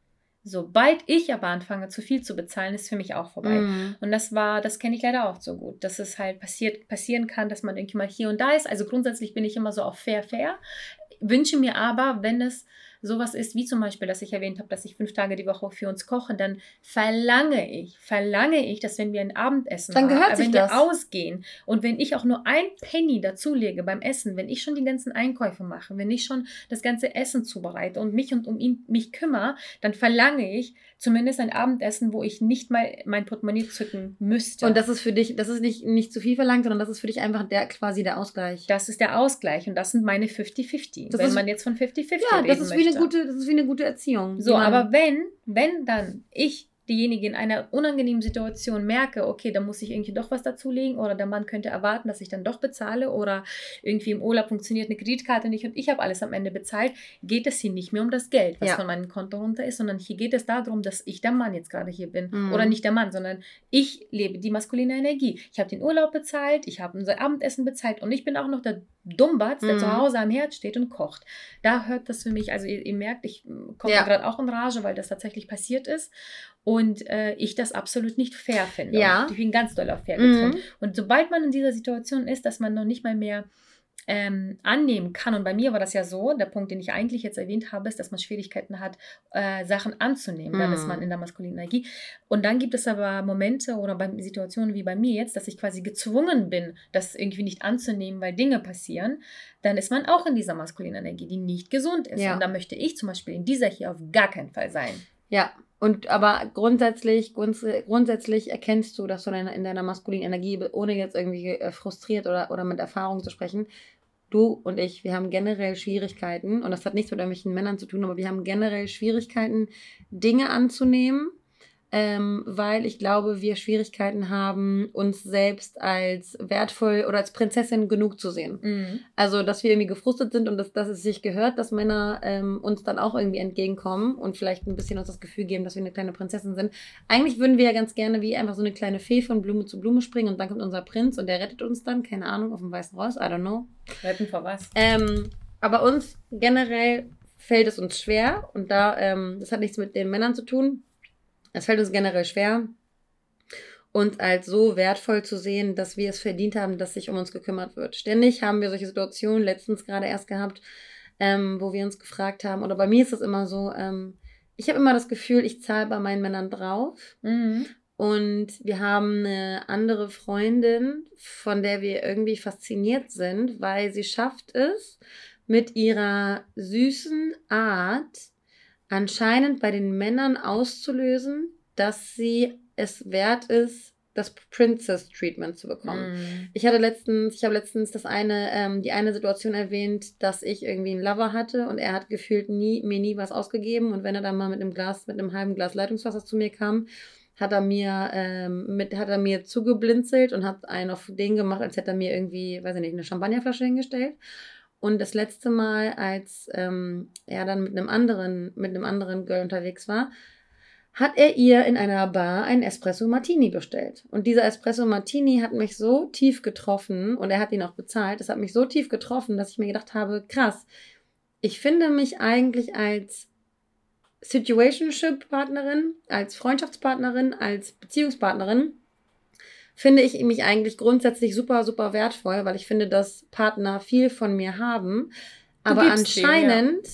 Sobald ich aber anfange, zu viel zu bezahlen, ist für mich auch vorbei. Und das kenne ich leider auch so gut, dass es halt passieren kann, dass man irgendwie mal hier und da ist. Also grundsätzlich bin ich immer so auf fair. Wünsche mir aber, wenn es sowas ist, wie zum Beispiel, dass ich erwähnt habe, dass ich 5 Tage die Woche für uns koche, dann verlange ich, dass wenn wir ein Abendessen dann gehört wenn das. wir ausgehen und wenn ich auch nur ein Penny dazulege beim Essen, wenn ich schon die ganzen Einkäufe mache, wenn ich schon das ganze Essen zubereite und mich kümmere, dann verlange ich zumindest ein Abendessen, wo ich nicht mal mein Portemonnaie zücken müsste. Und das ist für dich, das ist nicht zu viel verlangt, sondern das ist für dich einfach quasi der Ausgleich. Das ist der Ausgleich und das sind meine 50-50. Wenn man jetzt von 50-50 ja, reden das ist möchte. Das ist wie eine gute Erziehung. So, aber wenn dann ich diejenige in einer unangenehmen Situation merke, okay, da muss ich irgendwie doch was dazulegen oder der Mann könnte erwarten, dass ich dann doch bezahle oder irgendwie im Urlaub funktioniert eine Kreditkarte nicht und ich habe alles am Ende bezahlt, geht es hier nicht mehr um das Geld, was von meinem Konto runter ist, sondern hier geht es darum, dass ich der Mann jetzt gerade hier bin. Oder nicht der Mann, sondern ich lebe die maskuline Energie. Ich habe den Urlaub bezahlt, ich habe unser Abendessen bezahlt und ich bin auch noch der Dummbatz, der zu Hause am Herd steht und kocht. Da hört das für mich, also ihr merkt, ich komme gerade auch in Rage, weil das tatsächlich passiert ist. Und ich das absolut nicht fair finde. Ja. Ich bin ganz doll auf fair getrennt. Und sobald man in dieser Situation ist, dass man noch nicht mal mehr annehmen kann, und bei mir war das ja so, der Punkt, den ich eigentlich jetzt erwähnt habe, ist, dass man Schwierigkeiten hat, Sachen anzunehmen. Dann ist man in der maskulinen Energie. Und dann gibt es aber Momente oder bei Situationen wie bei mir jetzt, dass ich quasi gezwungen bin, das irgendwie nicht anzunehmen, weil Dinge passieren. Dann ist man auch in dieser maskulinen Energie, die nicht gesund ist. Ja. Und da möchte ich zum Beispiel in dieser hier auf gar keinen Fall sein. Ja. Aber grundsätzlich erkennst du, dass du in deiner maskulinen Energie, ohne jetzt irgendwie frustriert oder mit Erfahrung zu sprechen, du und ich, wir haben generell Schwierigkeiten, und das hat nichts mit irgendwelchen Männern zu tun, aber wir haben generell Schwierigkeiten, Dinge anzunehmen, weil ich glaube, wir Schwierigkeiten haben, uns selbst als wertvoll oder als Prinzessin genug zu sehen. Also, dass wir irgendwie gefrustet sind und dass es sich gehört, dass Männer uns dann auch irgendwie entgegenkommen und vielleicht ein bisschen uns das Gefühl geben, dass wir eine kleine Prinzessin sind. Eigentlich würden wir ja ganz gerne wie einfach so eine kleine Fee von Blume zu Blume springen und dann kommt unser Prinz und der rettet uns dann, keine Ahnung, auf dem weißen Ross, I don't know. Retten vor was? Aber uns generell fällt es uns schwer und das hat nichts mit den Männern zu tun. Es fällt uns generell schwer, uns als so wertvoll zu sehen, dass wir es verdient haben, dass sich um uns gekümmert wird. Ständig haben wir solche Situationen, letztens gerade erst gehabt, wo wir uns gefragt haben, oder bei mir ist es immer so, ich habe immer das Gefühl, ich zahle bei meinen Männern drauf. Und wir haben eine andere Freundin, von der wir irgendwie fasziniert sind, weil sie schafft es, mit ihrer süßen Art anscheinend bei den Männern auszulösen, dass sie es wert ist, das Princess-Treatment zu bekommen. Ich habe letztens die eine Situation erwähnt, dass ich irgendwie einen Lover hatte und er hat gefühlt mir nie was ausgegeben, und wenn er dann mal mit einem halben Glas Leitungswasser zu mir kam, hat er mir zugeblinzelt und hat einen auf den gemacht, als hätte er mir irgendwie, weiß ich nicht, eine Champagnerflasche hingestellt. Und das letzte Mal, als er dann mit einem anderen Girl unterwegs war, hat er ihr in einer Bar einen Espresso Martini bestellt. Und dieser Espresso Martini hat mich so tief getroffen, und er hat ihn auch bezahlt, das hat mich so tief getroffen, dass ich mir gedacht habe, krass, ich finde mich eigentlich als Situationship-Partnerin, als Freundschaftspartnerin, als Beziehungspartnerin, finde ich mich eigentlich grundsätzlich super, super wertvoll, weil ich finde, dass Partner viel von mir haben. Aber anscheinend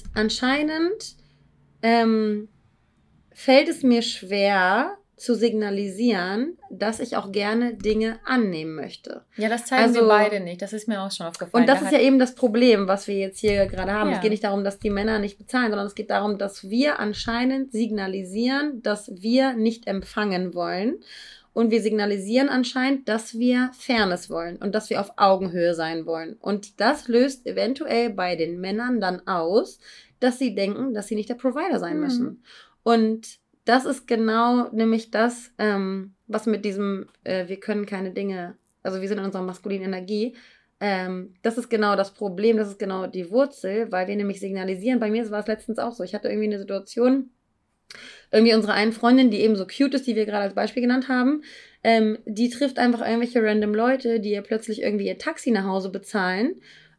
fällt es mir schwer zu signalisieren, dass ich auch gerne Dinge annehmen möchte. Ja, das zeigen wir beide nicht. Das ist mir auch schon aufgefallen. Und das ist ja eben das Problem, was wir jetzt hier gerade haben. Ja. Es geht nicht darum, dass die Männer nicht bezahlen, sondern es geht darum, dass wir anscheinend signalisieren, dass wir nicht empfangen wollen. Und wir signalisieren anscheinend, dass wir Fairness wollen und dass wir auf Augenhöhe sein wollen. Und das löst eventuell bei den Männern dann aus, dass sie denken, dass sie nicht der Provider sein müssen. Und das ist genau nämlich das, was mit diesem, wir können keine Dinge, also wir sind in unserer maskulinen Energie, das ist genau das Problem, das ist genau die Wurzel, weil wir nämlich signalisieren. Bei mir war es letztens auch so, ich hatte irgendwie eine Situation, irgendwie unsere einen Freundin, die eben so cute ist, die wir gerade als Beispiel genannt haben, die trifft einfach irgendwelche random Leute, die ihr plötzlich irgendwie ihr Taxi nach Hause bezahlen,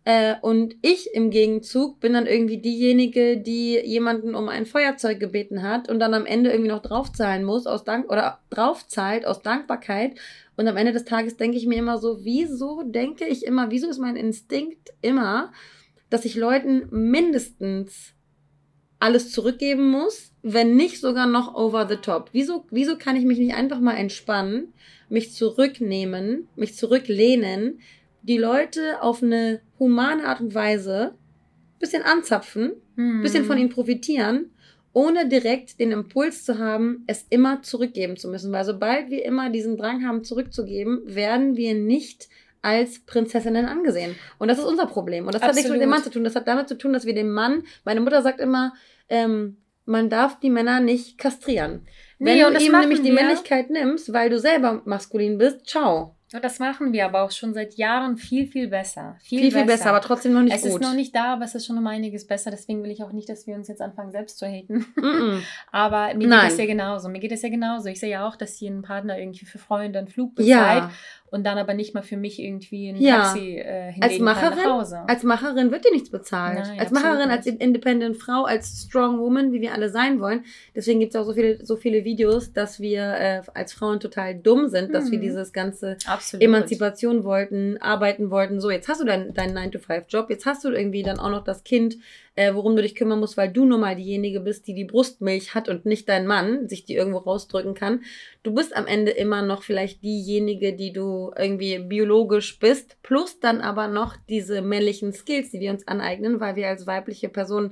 Und ich im Gegenzug bin dann irgendwie diejenige, die jemanden um ein Feuerzeug gebeten hat und dann am Ende irgendwie noch draufzahlen muss draufzahlt aus Dankbarkeit. Und am Ende des Tages denke ich mir immer so, wieso ist mein Instinkt immer, dass ich Leuten mindestens alles zurückgeben muss, wenn nicht sogar noch over the top. Wieso kann ich mich nicht einfach mal entspannen, mich zurücknehmen, mich zurücklehnen, die Leute auf eine humane Art und Weise ein bisschen anzapfen, ein bisschen von ihnen profitieren, ohne direkt den Impuls zu haben, es immer zurückgeben zu müssen. Weil sobald wir immer diesen Drang haben, zurückzugeben, werden wir nicht als Prinzessinnen angesehen. Und das ist unser Problem. Und das hat nichts mit dem Mann zu tun. Das hat damit zu tun, dass wir dem Mann, meine Mutter sagt immer, man darf die Männer nicht kastrieren. Wenn du ihm nämlich die Männlichkeit nimmst, weil du selber maskulin bist, ciao. Und das machen wir aber auch schon seit Jahren viel, viel besser. Viel besser, aber trotzdem noch nicht gut. Es ist noch nicht da, aber es ist schon um einiges besser. Deswegen will ich auch nicht, dass wir uns jetzt anfangen, selbst zu haten. Aber mir geht es ja genauso. Ich sehe ja auch, dass hier ein Partner irgendwie für Freunde einen Flug bezahlt und dann aber nicht mal für mich irgendwie ein Taxi hinlegen kann nach Hause. Als Macherin wird dir nichts bezahlt. Nein, als Macherin, als independent Frau, als strong woman, wie wir alle sein wollen. Deswegen gibt es auch so viele Videos, dass wir als Frauen total dumm sind, dass wir dieses ganze Emanzipation wollten, arbeiten wollten. So, jetzt hast du deinen 9-to-5-Job, jetzt hast du irgendwie dann auch noch das Kind, worum du dich kümmern musst, weil du nun mal diejenige bist, die Brustmilch hat und nicht dein Mann sich die irgendwo rausdrücken kann. Du bist am Ende immer noch vielleicht diejenige, die du irgendwie biologisch bist, plus dann aber noch diese männlichen Skills, die wir uns aneignen, weil wir als weibliche Person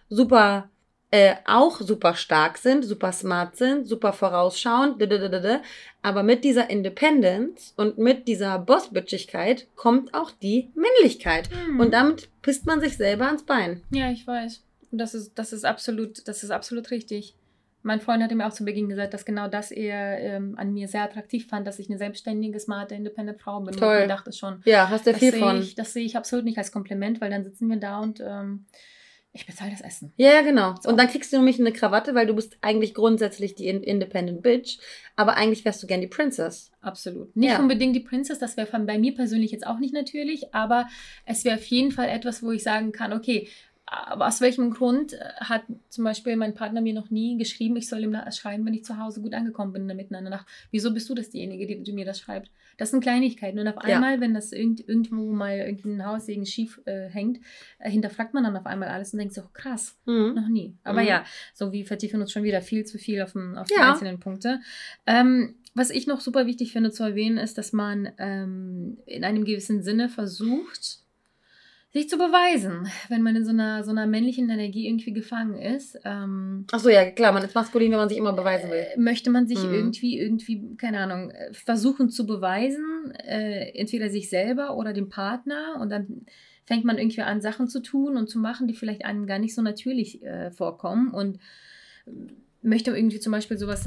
auch super stark sind, super smart sind, super vorausschauend, aber mit dieser Independence und mit dieser Bossbitchigkeit kommt auch die Männlichkeit. Und damit pisst man sich selber ans Bein. Ja, ich weiß. Das ist absolut richtig. Mein Freund hat mir auch zu Beginn gesagt, dass genau das er an mir sehr attraktiv fand, dass ich eine selbstständige, smarte, independent Frau bin. Toll. Und ich dachte schon, ja, hast du viel von. Das sehe ich absolut nicht als Kompliment, weil dann sitzen wir da und ich bezahle das Essen. Ja, genau. So. Und dann kriegst du nämlich eine Krawatte, weil du bist eigentlich grundsätzlich die Independent Bitch, aber eigentlich wärst du gern die Princess. Absolut. Nicht unbedingt die Princess, das wäre bei mir persönlich jetzt auch nicht natürlich, aber es wäre auf jeden Fall etwas, wo ich sagen kann, okay, aber aus welchem Grund hat zum Beispiel mein Partner mir noch nie geschrieben, ich soll ihm schreiben, wenn ich zu Hause gut angekommen bin mitten in der Nacht. Wieso bist du das diejenige, die mir das schreibt? Das sind Kleinigkeiten. Und auf einmal, wenn das irgendwo mal irgendein Haussegen schief hängt, hinterfragt man dann auf einmal alles und denkt so, krass, noch nie. Aber so wie vertiefen wir uns schon wieder viel zu viel auf die einzelnen Punkte. Was ich noch super wichtig finde zu erwähnen, ist, dass man in einem gewissen Sinne versucht, sich zu beweisen, wenn man in so einer männlichen Energie irgendwie gefangen ist. Achso, ja, klar, man ist maskulin, wenn man sich immer beweisen will. Möchte man sich irgendwie, keine Ahnung, versuchen zu beweisen, entweder sich selber oder dem Partner, und dann fängt man irgendwie an, Sachen zu tun und zu machen, die vielleicht einem gar nicht so natürlich vorkommen, und möchte irgendwie zum Beispiel sowas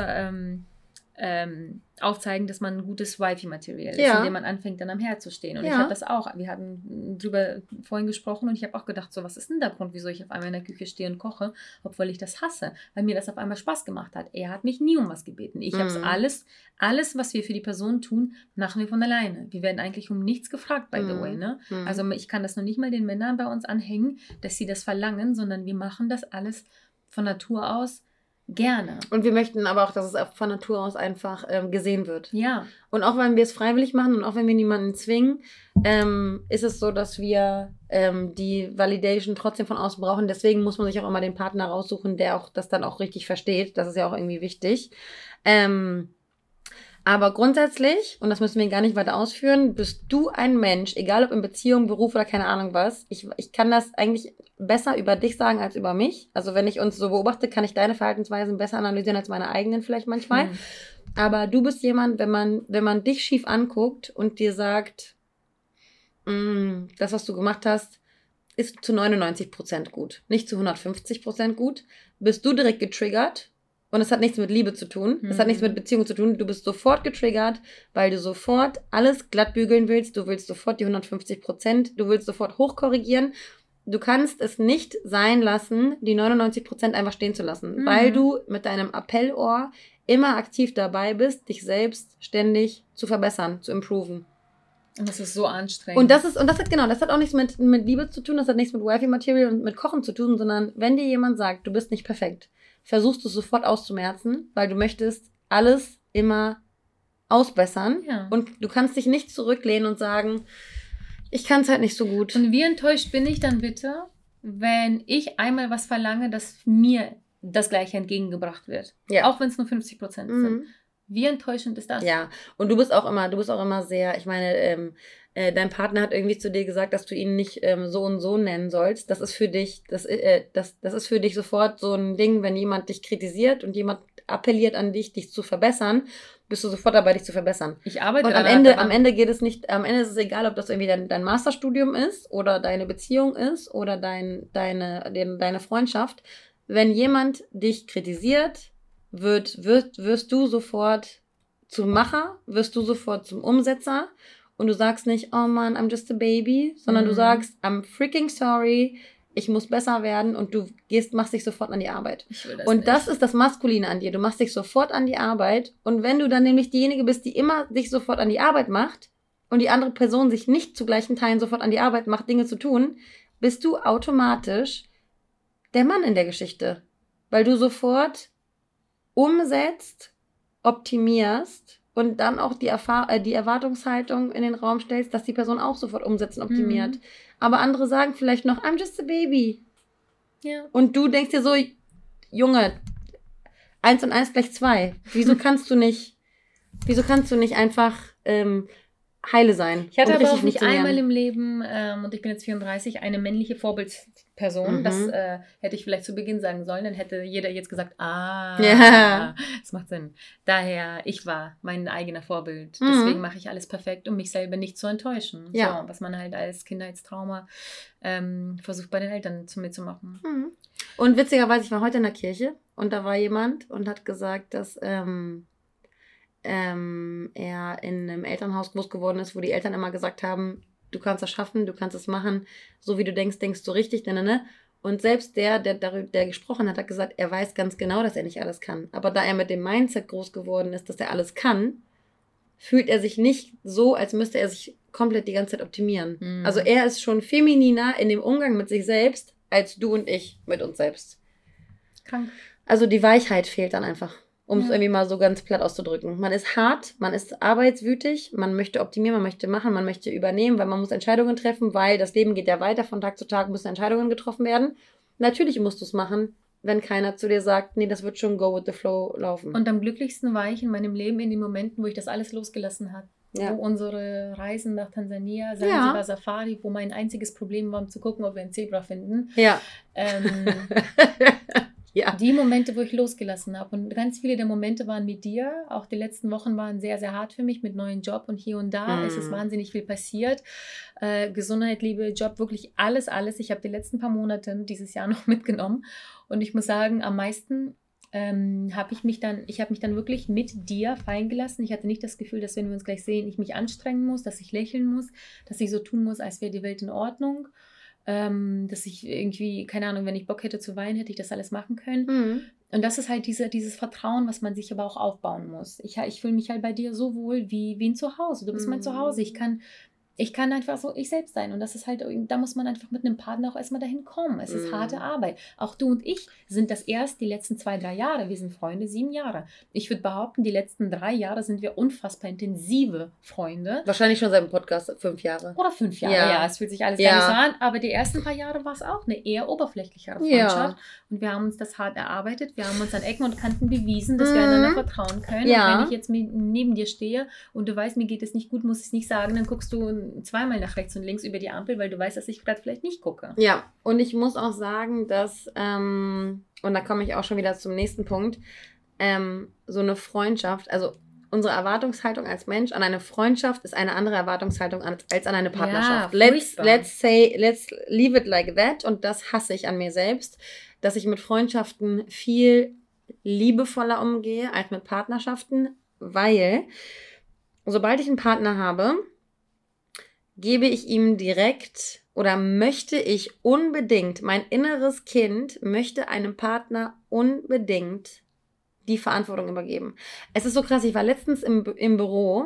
aufzeigen, dass man ein gutes Wifey-Material ist, indem man anfängt, dann am Herd zu stehen. Und ich habe das auch, wir hatten drüber vorhin gesprochen, und ich habe auch gedacht, so, was ist denn der Grund, wieso ich auf einmal in der Küche stehe und koche, obwohl ich das hasse, weil mir das auf einmal Spaß gemacht hat. Er hat mich nie um was gebeten. Ich habe es alles, was wir für die Person tun, machen wir von alleine. Wir werden eigentlich um nichts gefragt, by the way, ne? Also ich kann das noch nicht mal den Männern bei uns anhängen, dass sie das verlangen, sondern wir machen das alles von Natur aus gerne. Und wir möchten aber auch, dass es von Natur aus einfach gesehen wird. Ja. Und auch wenn wir es freiwillig machen und auch wenn wir niemanden zwingen, ist es so, dass wir die Validation trotzdem von außen brauchen. Deswegen muss man sich auch immer den Partner raussuchen, der auch das dann auch richtig versteht. Das ist ja auch irgendwie wichtig. Aber grundsätzlich, und das müssen wir gar nicht weiter ausführen, bist du ein Mensch, egal ob in Beziehung, Beruf oder keine Ahnung was. Ich kann das eigentlich besser über dich sagen als über mich. Also wenn ich uns so beobachte, kann ich deine Verhaltensweisen besser analysieren als meine eigenen vielleicht manchmal. Aber du bist jemand, wenn man dich schief anguckt und dir sagt, das, was du gemacht hast, ist zu 99% gut, nicht zu 150% gut, bist du direkt getriggert. Und es hat nichts mit Liebe zu tun. Es hat nichts mit Beziehung zu tun. Du bist sofort getriggert, weil du sofort alles glatt bügeln willst. Du willst sofort die 150%. Du willst sofort hochkorrigieren. Du kannst es nicht sein lassen, die 99% einfach stehen zu lassen. Weil du mit deinem Appellohr immer aktiv dabei bist, dich selbst ständig zu verbessern, zu improven. Und das ist so anstrengend. Und das hat auch nichts mit Liebe zu tun, das hat nichts mit Wifey-Material und mit Kochen zu tun, sondern wenn dir jemand sagt, du bist nicht perfekt, versuchst du es sofort auszumerzen, weil du möchtest alles immer ausbessern. Ja. Und du kannst dich nicht zurücklehnen und sagen, ich kann es halt nicht so gut. Und wie enttäuscht bin ich dann bitte, wenn ich einmal was verlange, dass mir das Gleiche entgegengebracht wird. Ja. Auch wenn es nur 50% sind. Wie enttäuschend ist das? Ja, und du bist auch immer sehr, ich meine, dein Partner hat irgendwie zu dir gesagt, dass du ihn nicht so und so nennen sollst. Das ist für dich, das ist für dich sofort so ein Ding, wenn jemand dich kritisiert und jemand appelliert an dich zu verbessern, bist du sofort dabei, dich zu verbessern. Ich arbeite und am Ende geht es nicht, am Ende ist es egal, ob das irgendwie dein Masterstudium ist oder deine Beziehung ist oder deine Freundschaft. Wenn jemand dich kritisiert, wirst du sofort zum Macher, wirst du sofort zum Umsetzer und du sagst nicht, oh Mann, I'm just a baby, sondern du sagst, I'm freaking sorry, ich muss besser werden und du machst dich sofort an die Arbeit. Das ist das Maskuline an dir, du machst dich sofort an die Arbeit und wenn du dann nämlich diejenige bist, die immer sich sofort an die Arbeit macht und die andere Person sich nicht zu gleichen Teilen sofort an die Arbeit macht, Dinge zu tun, bist du automatisch der Mann in der Geschichte, weil du sofort umsetzt, optimierst und dann auch die Erwartungshaltung in den Raum stellst, dass die Person auch sofort umsetzt und optimiert. Aber andere sagen vielleicht noch, I'm just a baby. Ja. Und du denkst dir so, Junge, 1 und 1 = 2. Wieso kannst du nicht einfach heile sein? Ich hatte aber auch nicht einmal im Leben, und ich bin jetzt 34, eine männliche Vorbildperson. Das hätte ich vielleicht zu Beginn sagen sollen. Dann hätte jeder jetzt gesagt, das macht Sinn. Daher, ich war mein eigener Vorbild. Deswegen mache ich alles perfekt, um mich selber nicht zu enttäuschen. Ja. So, was man halt als Kindheitstrauma versucht bei den Eltern mitzumachen. Und witzigerweise, ich war heute in der Kirche und da war jemand und hat gesagt, dass er in einem Elternhaus groß geworden ist, wo die Eltern immer gesagt haben, du kannst das schaffen, du kannst es machen, so wie du denkst, denkst du richtig, ne? Und selbst der gesprochen hat gesagt, er weiß ganz genau, dass er nicht alles kann. Aber da er mit dem Mindset groß geworden ist, dass er alles kann, fühlt er sich nicht so, als müsste er sich komplett die ganze Zeit optimieren. Also er ist schon femininer in dem Umgang mit sich selbst, als du und ich mit uns selbst. Krank. Also die Weichheit fehlt dann einfach. Um es irgendwie mal so ganz platt auszudrücken. Man ist hart, man ist arbeitswütig, man möchte optimieren, man möchte machen, man möchte übernehmen, weil man muss Entscheidungen treffen, weil das Leben geht ja weiter, von Tag zu Tag müssen Entscheidungen getroffen werden. Natürlich musst du es machen, wenn keiner zu dir sagt, nee, das wird schon go with the flow laufen. Und am glücklichsten war ich in meinem Leben in den Momenten, wo ich das alles losgelassen habe. Ja. Wo unsere Reisen nach Tansania, Zanzibar Safari, wo mein einziges Problem war, um zu gucken, ob wir ein Zebra finden. Ja. Ja. Die Momente, wo ich losgelassen habe. Und ganz viele der Momente waren mit dir. Auch die letzten Wochen waren sehr, sehr hart für mich mit neuen Job und hier und da. Es ist wahnsinnig viel passiert. Gesundheit, Liebe, Job, wirklich alles. Ich habe die letzten paar Monate dieses Jahr noch mitgenommen. Und ich muss sagen, am meisten habe ich mich dann wirklich mit dir fallen gelassen. Ich hatte nicht das Gefühl, dass wenn wir uns gleich sehen, ich mich anstrengen muss, dass ich lächeln muss, dass ich so tun muss, als wäre die Welt in Ordnung. Dass ich irgendwie, keine Ahnung, wenn ich Bock hätte zu weinen, hätte ich das alles machen können. Und das ist halt dieses Vertrauen, was man sich aber auch aufbauen muss. Ich fühle mich halt bei dir so wohl wie ein Zuhause. Du bist mein Zuhause. Ich kann einfach so ich selbst sein. Und das ist halt, da muss man einfach mit einem Partner auch erstmal dahin kommen. Es ist harte Arbeit. Auch du und ich sind das erst die letzten 2-3 Jahre. Wir sind Freunde 7 Jahre. Ich würde behaupten, die letzten 3 Jahre sind wir unfassbar intensive Freunde. Wahrscheinlich schon seit dem Podcast 5 Jahre. Oder 5 Jahre, ja. Es fühlt sich alles gar nicht so an. Aber die ersten paar Jahre war es auch eine eher oberflächlichere Freundschaft. Und wir haben uns das hart erarbeitet. Wir haben uns an Ecken und Kanten bewiesen, dass wir einander vertrauen können. Ja. Und wenn ich jetzt neben dir stehe und du weißt, mir geht es nicht gut, muss ich es nicht sagen, dann guckst du zweimal nach rechts und links über die Ampel, weil du weißt, dass ich gerade vielleicht nicht gucke. Ja, und ich muss auch sagen, dass, und da komme ich auch schon wieder zum nächsten Punkt, so eine Freundschaft, also unsere Erwartungshaltung als Mensch an eine Freundschaft ist eine andere Erwartungshaltung als an eine Partnerschaft. Ja, let's leave it like that. Und das hasse ich an mir selbst, dass ich mit Freundschaften viel liebevoller umgehe als mit Partnerschaften, weil sobald ich einen Partner habe, gebe ich ihm direkt oder möchte ich unbedingt, mein inneres Kind möchte einem Partner unbedingt die Verantwortung übergeben. Es ist so krass, ich war letztens im Büro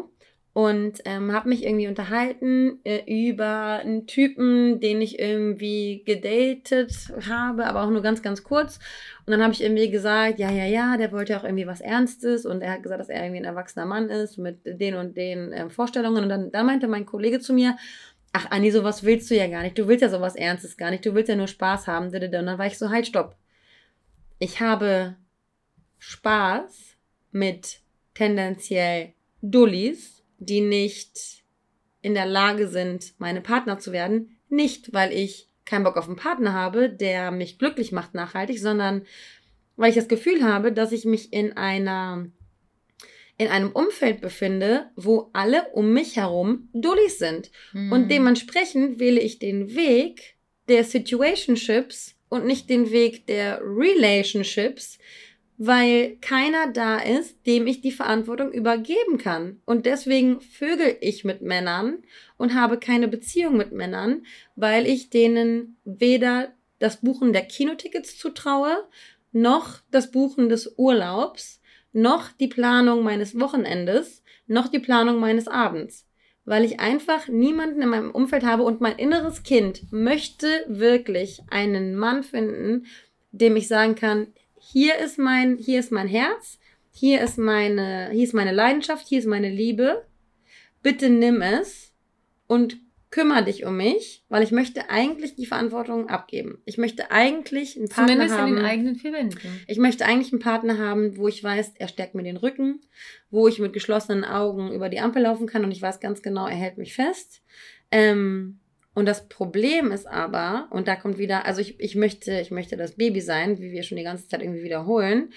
und habe mich irgendwie unterhalten über einen Typen, den ich irgendwie gedatet habe, aber auch nur ganz, ganz kurz. Und dann habe ich irgendwie gesagt, ja, der wollte auch irgendwie was Ernstes und er hat gesagt, dass er irgendwie ein erwachsener Mann ist mit den und den Vorstellungen. Und dann meinte mein Kollege zu mir, ach Anni, sowas willst du ja gar nicht. Du willst ja sowas Ernstes gar nicht. Du willst ja nur Spaß haben. Und dann war ich so, halt, stopp. Ich habe Spaß mit tendenziell Dullis, die nicht in der Lage sind, meine Partner zu werden. Nicht, weil ich keinen Bock auf einen Partner habe, der mich glücklich macht nachhaltig, sondern weil ich das Gefühl habe, dass ich mich in einem Umfeld befinde, wo alle um mich herum Dullis sind. Und dementsprechend wähle ich den Weg der Situationships und nicht den Weg der Relationships, weil keiner da ist, dem ich die Verantwortung übergeben kann. Und deswegen vögel ich mit Männern und habe keine Beziehung mit Männern, weil ich denen weder das Buchen der Kinotickets zutraue, noch das Buchen des Urlaubs, noch die Planung meines Wochenendes, noch die Planung meines Abends. Weil ich einfach niemanden in meinem Umfeld habe und mein inneres Kind möchte wirklich einen Mann finden, dem ich sagen kann, hier ist mein Herz, hier ist meine Leidenschaft, hier ist meine Liebe. Bitte nimm es und kümmere dich um mich, weil ich möchte eigentlich die Verantwortung abgeben. Ich möchte eigentlich einen Partner Zumindest haben. in den eigenen vier Wänden. Ich möchte eigentlich einen Partner haben, wo ich weiß, er stärkt mir den Rücken, wo ich mit geschlossenen Augen über die Ampel laufen kann und ich weiß ganz genau, er hält mich fest. Und das Problem ist aber, und da kommt wieder, also ich möchte das Baby sein, wie wir schon die ganze Zeit irgendwie wiederholen,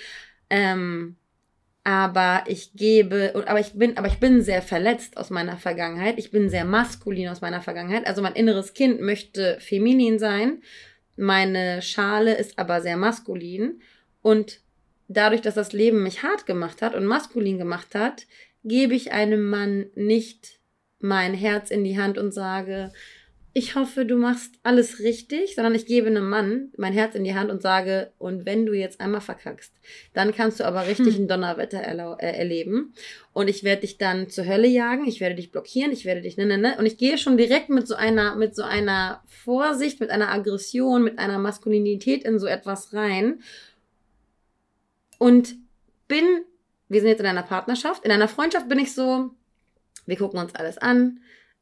aber ich bin sehr verletzt aus meiner Vergangenheit, ich bin sehr maskulin aus meiner Vergangenheit, also mein inneres Kind möchte feminin sein, meine Schale ist aber sehr maskulin und dadurch, dass das Leben mich hart gemacht hat und maskulin gemacht hat, gebe ich einem Mann nicht mein Herz in die Hand und sage, ich hoffe, du machst alles richtig, sondern ich gebe einem Mann mein Herz in die Hand und sage, und wenn du jetzt einmal verkackst, dann kannst du aber richtig ein Donnerwetter erleben und ich werde dich dann zur Hölle jagen, ich werde dich blockieren, ich werde dich und ich gehe schon direkt mit so einer Vorsicht, mit einer Aggression, mit einer Maskulinität in so etwas rein und wir sind jetzt in einer Partnerschaft, in einer Freundschaft bin ich so, wir gucken uns alles an,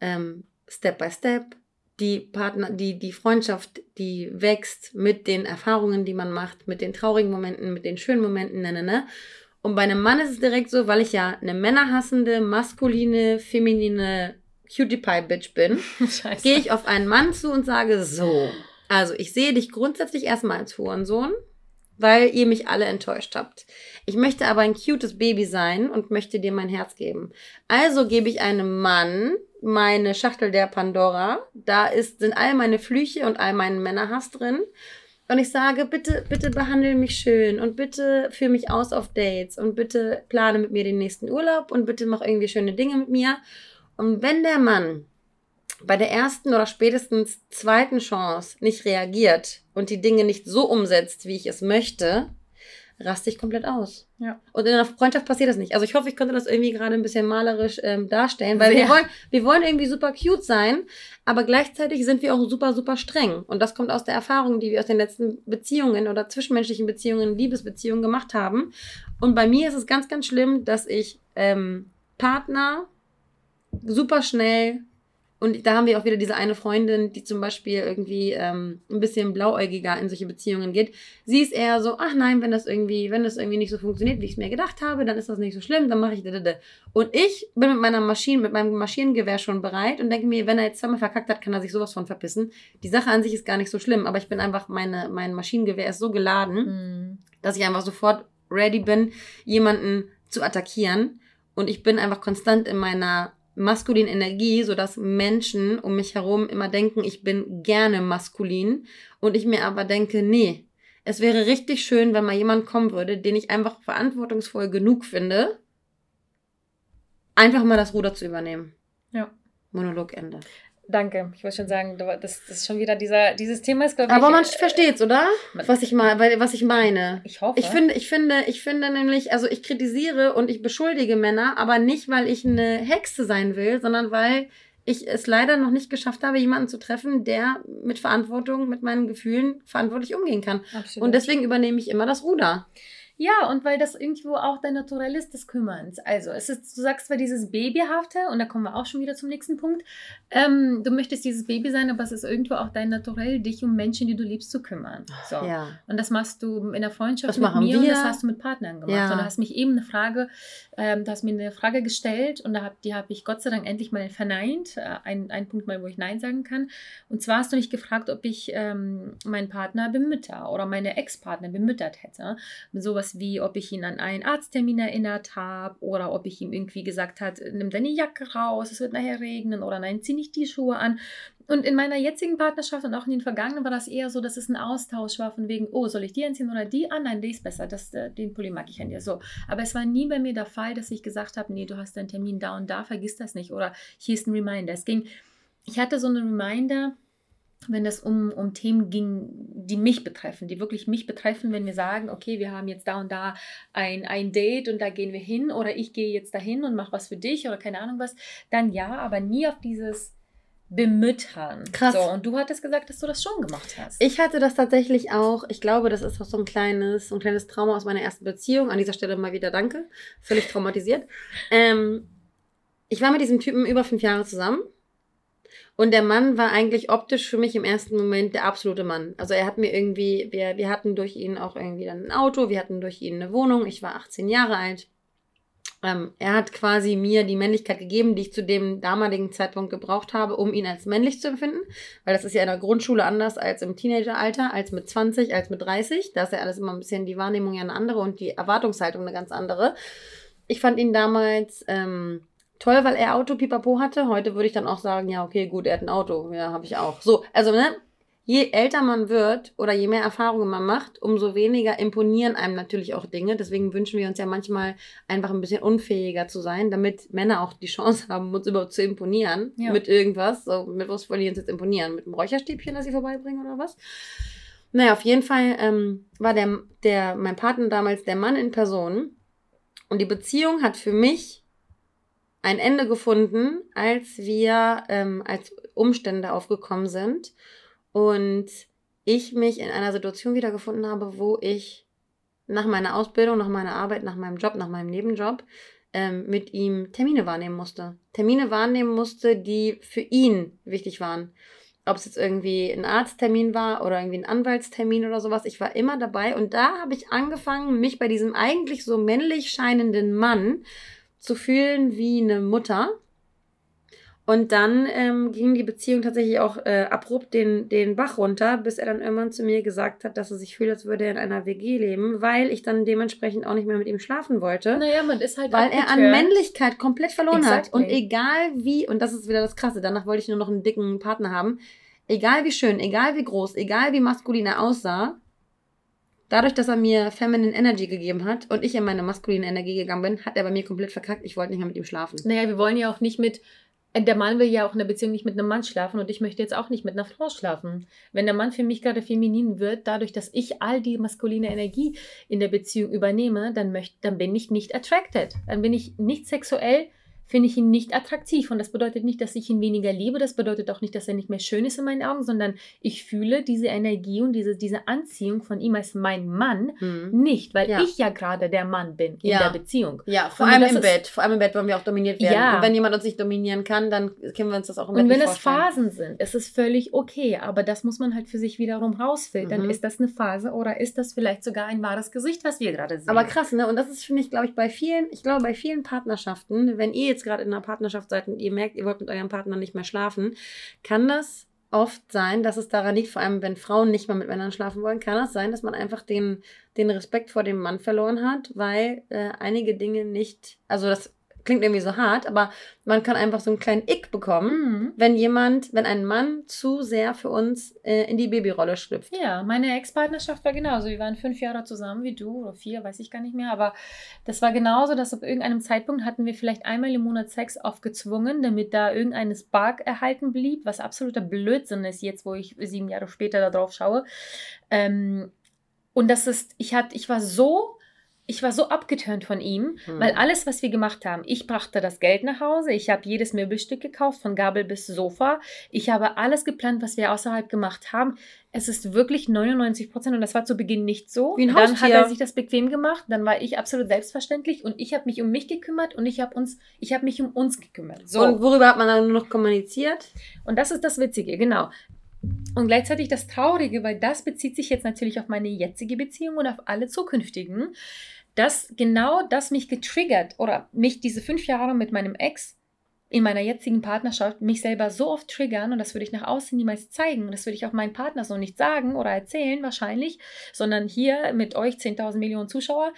Step by Step, die Freundschaft, die wächst mit den Erfahrungen, die man macht, mit den traurigen Momenten, mit den schönen Momenten, Und bei einem Mann ist es direkt so, weil ich ja eine männerhassende, maskuline, feminine Cutie-Pie-Bitch bin, gehe ich auf einen Mann zu und sage so, also ich sehe dich grundsätzlich erstmal als Hurensohn, weil ihr mich alle enttäuscht habt. Ich möchte aber ein cutes Baby sein und möchte dir mein Herz geben. Also gebe ich einem Mann meine Schachtel der Pandora. Da sind all meine Flüche und all mein Männerhass drin. Und ich sage, bitte behandle mich schön und bitte führe mich aus auf Dates und bitte plane mit mir den nächsten Urlaub und bitte mach irgendwie schöne Dinge mit mir. Und wenn der Mann bei der ersten oder spätestens zweiten Chance nicht reagiert und die Dinge nicht so umsetzt, wie ich es möchte, raste ich komplett aus. Ja. Und in einer Freundschaft passiert das nicht. Also ich hoffe, ich konnte das irgendwie gerade ein bisschen malerisch darstellen, weil wir wollen irgendwie super cute sein, aber gleichzeitig sind wir auch super, super streng. Und das kommt aus der Erfahrung, die wir aus den letzten Beziehungen oder zwischenmenschlichen Beziehungen, Liebesbeziehungen gemacht haben. Und bei mir ist es ganz, ganz schlimm, dass ich Partner super schnell. Und da haben wir auch wieder diese eine Freundin, die zum Beispiel irgendwie ein bisschen blauäugiger in solche Beziehungen geht. Sie ist eher so, ach nein, wenn das irgendwie nicht so funktioniert, wie ich es mir gedacht habe, dann ist das nicht so schlimm, dann mache ich das. Und ich bin mit meinem Maschinengewehr schon bereit und denke mir, wenn er jetzt zweimal verkackt hat, kann er sich sowas von verpissen. Die Sache an sich ist gar nicht so schlimm, aber ich bin einfach, mein Maschinengewehr ist so geladen, dass ich einfach sofort ready bin, jemanden zu attackieren. Und ich bin einfach konstant in meiner maskulinen Energie, sodass Menschen um mich herum immer denken, ich bin gerne maskulin und ich mir aber denke, nee, es wäre richtig schön, wenn mal jemand kommen würde, den ich einfach verantwortungsvoll genug finde, einfach mal das Ruder zu übernehmen. Ja. Monolog Ende. Danke. Ich wollte schon sagen, das ist schon wieder dieses Thema ist, glaube ich... Aber man versteht's, oder? Was ich meine. Ich hoffe. Ich finde nämlich, also ich kritisiere und ich beschuldige Männer, aber nicht, weil ich eine Hexe sein will, sondern weil ich es leider noch nicht geschafft habe, jemanden zu treffen, der mit Verantwortung, mit meinen Gefühlen verantwortlich umgehen kann. Absolut. Und deswegen übernehme ich immer das Ruder. Ja, und weil das irgendwo auch dein Naturell ist, des Kümmerns. Also, du sagst zwar dieses Babyhafte, und da kommen wir auch schon wieder zum nächsten Punkt, du möchtest dieses Baby sein, aber es ist irgendwo auch dein Naturell, dich um Menschen, die du liebst, zu kümmern. So. Ja. Und das machst du in der Freundschaft Das mit machen mir wir. und das hast du mit Partnern gemacht. Ja. Und du hast mich eben du hast mir eine Frage gestellt und die habe ich Gott sei Dank endlich mal verneint. Ein Punkt mal, wo ich Nein sagen kann. Und zwar hast du mich gefragt, ob ich meinen Partner bemütter oder meine Ex-Partner bemüttert hätte. Sowas wie, ob ich ihn an einen Arzttermin erinnert habe oder ob ich ihm irgendwie gesagt habe, nimm deine Jacke raus, es wird nachher regnen oder nein, zieh nicht die Schuhe an. Und in meiner jetzigen Partnerschaft und auch in den vergangenen war das eher so, dass es ein Austausch war von wegen, oh, soll ich die anziehen oder die? Ah, nein, die ist besser, den Pulli mag ich an dir. So. Aber es war nie bei mir der Fall, dass ich gesagt habe, nee, du hast deinen Termin da und da, vergiss das nicht. Oder hier ist ein Reminder. Ich hatte so einen Reminder, wenn es um Themen ging, die mich betreffen, die wirklich mich betreffen, wenn wir sagen, okay, wir haben jetzt da und da ein Date und da gehen wir hin oder ich gehe jetzt dahin und mache was für dich oder keine Ahnung was, dann ja, aber nie auf dieses Bemüttern. Krass. So, und du hattest gesagt, dass du das schon gemacht hast. Ich hatte das tatsächlich auch. Ich glaube, das ist auch so ein kleines Trauma aus meiner ersten Beziehung. An dieser Stelle mal wieder danke. Völlig traumatisiert. Ich war mit diesem Typen über 5 Jahre zusammen. Und der Mann war eigentlich optisch für mich im ersten Moment der absolute Mann. Also er hat mir irgendwie, wir hatten durch ihn auch irgendwie dann ein Auto, wir hatten durch ihn eine Wohnung. Ich war 18 Jahre alt. Er hat quasi mir die Männlichkeit gegeben, die ich zu dem damaligen Zeitpunkt gebraucht habe, um ihn als männlich zu empfinden. Weil das ist ja in der Grundschule anders als im Teenageralter, als mit 20, als mit 30. Da ist ja alles immer ein bisschen die Wahrnehmung ja eine andere und die Erwartungshaltung eine ganz andere. Ich fand ihn damals toll, weil er Auto pipapo hatte. Heute würde ich dann auch sagen, ja, okay, gut, er hat ein Auto. Ja, habe ich auch. So, also, ne? Je älter man wird oder je mehr Erfahrungen man macht, umso weniger imponieren einem natürlich auch Dinge. Deswegen wünschen wir uns ja manchmal einfach ein bisschen unfähiger zu sein, damit Männer auch die Chance haben, uns überhaupt zu imponieren mit irgendwas. So, mit was wollen die uns jetzt imponieren? Mit einem Räucherstäbchen, das sie vorbeibringen oder was? Naja, auf jeden Fall war mein Partner damals der Mann in Person. Und die Beziehung hat für mich ein Ende gefunden, als als Umstände aufgekommen sind und ich mich in einer Situation wiedergefunden habe, wo ich nach meiner Ausbildung, nach meiner Arbeit, nach meinem Job, nach meinem Nebenjob mit ihm Termine wahrnehmen musste. Termine wahrnehmen musste, die für ihn wichtig waren. Ob es jetzt irgendwie ein Arzttermin war oder irgendwie ein Anwaltstermin oder sowas. Ich war immer dabei und da habe ich angefangen, mich bei diesem eigentlich so männlich scheinenden Mann zu fühlen wie eine Mutter. Und dann ging die Beziehung tatsächlich auch abrupt den Bach runter, bis er dann irgendwann zu mir gesagt hat, dass er sich fühlt, als würde er in einer WG leben, weil ich dann dementsprechend auch nicht mehr mit ihm schlafen wollte. Naja, man ist halt weil er an Männlichkeit komplett verloren hat. Und Exactly. egal wie, und das ist wieder das Krasse, danach wollte ich nur noch einen dicken Partner haben, egal wie schön, egal wie groß, egal wie maskulin er aussah, dadurch, dass er mir Feminine Energy gegeben hat und ich in meine maskuline Energie gegangen bin, hat er bei mir komplett verkackt. Ich wollte nicht mehr mit ihm schlafen. Naja, wir wollen ja auch nicht der Mann will ja auch in der Beziehung nicht mit einem Mann schlafen und ich möchte jetzt auch nicht mit einer Frau schlafen. Wenn der Mann für mich gerade feminin wird, dadurch, dass ich all die maskuline Energie in der Beziehung übernehme, dann bin ich nicht attracted. Dann bin ich nicht sexuell, finde ich ihn nicht attraktiv. Und das bedeutet nicht, dass ich ihn weniger liebe. Das bedeutet auch nicht, dass er nicht mehr schön ist in meinen Augen, sondern ich fühle diese Energie und diese Anziehung von ihm als mein Mann nicht, weil ich ja gerade der Mann bin in der Beziehung. Ja, vor allem im Bett. Vor allem im Bett wollen wir auch dominiert werden. Ja. Und wenn jemand uns nicht dominieren kann, dann können wir uns das auch im Bett Und wenn nicht es vorstellen. Phasen sind, ist es völlig okay. Aber das muss man halt für sich wiederum rausfiltern. Ist das eine Phase oder ist das vielleicht sogar ein wahres Gesicht, was wir gerade sehen? Aber krass, ne? Und das ist, finde ich, bei vielen Partnerschaften, wenn ihr jetzt gerade in einer Partnerschaft seid und ihr merkt, ihr wollt mit eurem Partner nicht mehr schlafen, kann das oft sein, dass es daran liegt, vor allem wenn Frauen nicht mehr mit Männern schlafen wollen, kann das sein, dass man einfach den Respekt vor dem Mann verloren hat, weil einige Dinge nicht, also das klingt irgendwie so hart, aber man kann einfach so einen kleinen Ick bekommen, wenn ein Mann zu sehr für uns in die Babyrolle schlüpft. Ja, meine Ex-Partnerschaft war genauso. Wir waren 5 Jahre zusammen wie du, oder 4, weiß ich gar nicht mehr, aber das war genauso, dass auf irgendeinem Zeitpunkt hatten wir vielleicht einmal im Monat Sex aufgezwungen, damit da irgendein Spark erhalten blieb, was absoluter Blödsinn ist, jetzt wo ich 7 Jahre später da drauf schaue. Und das ist, ich war so abgeturnt von ihm, weil alles, was wir gemacht haben, ich brachte das Geld nach Hause, ich habe jedes Möbelstück gekauft, von Gabel bis Sofa, ich habe alles geplant, was wir außerhalb gemacht haben. Es ist wirklich 99% und das war zu Beginn nicht so. Wie ein Dann Haustier. hat er sich das bequem gemacht, dann war ich absolut selbstverständlich und ich habe mich um mich gekümmert und ich habe mich um uns gekümmert. So. Und worüber hat man dann nur noch kommuniziert? Und das ist das Witzige, genau. Und gleichzeitig das Traurige, weil das bezieht sich jetzt natürlich auf meine jetzige Beziehung und auf alle zukünftigen, dass genau das mich getriggert oder mich diese 5 Jahre mit meinem Ex in meiner jetzigen Partnerschaft mich selber so oft triggern und das würde ich nach außen niemals zeigen und das würde ich auch meinem Partner so nicht sagen oder erzählen wahrscheinlich, sondern hier mit euch 10.000 Millionen Zuhörer,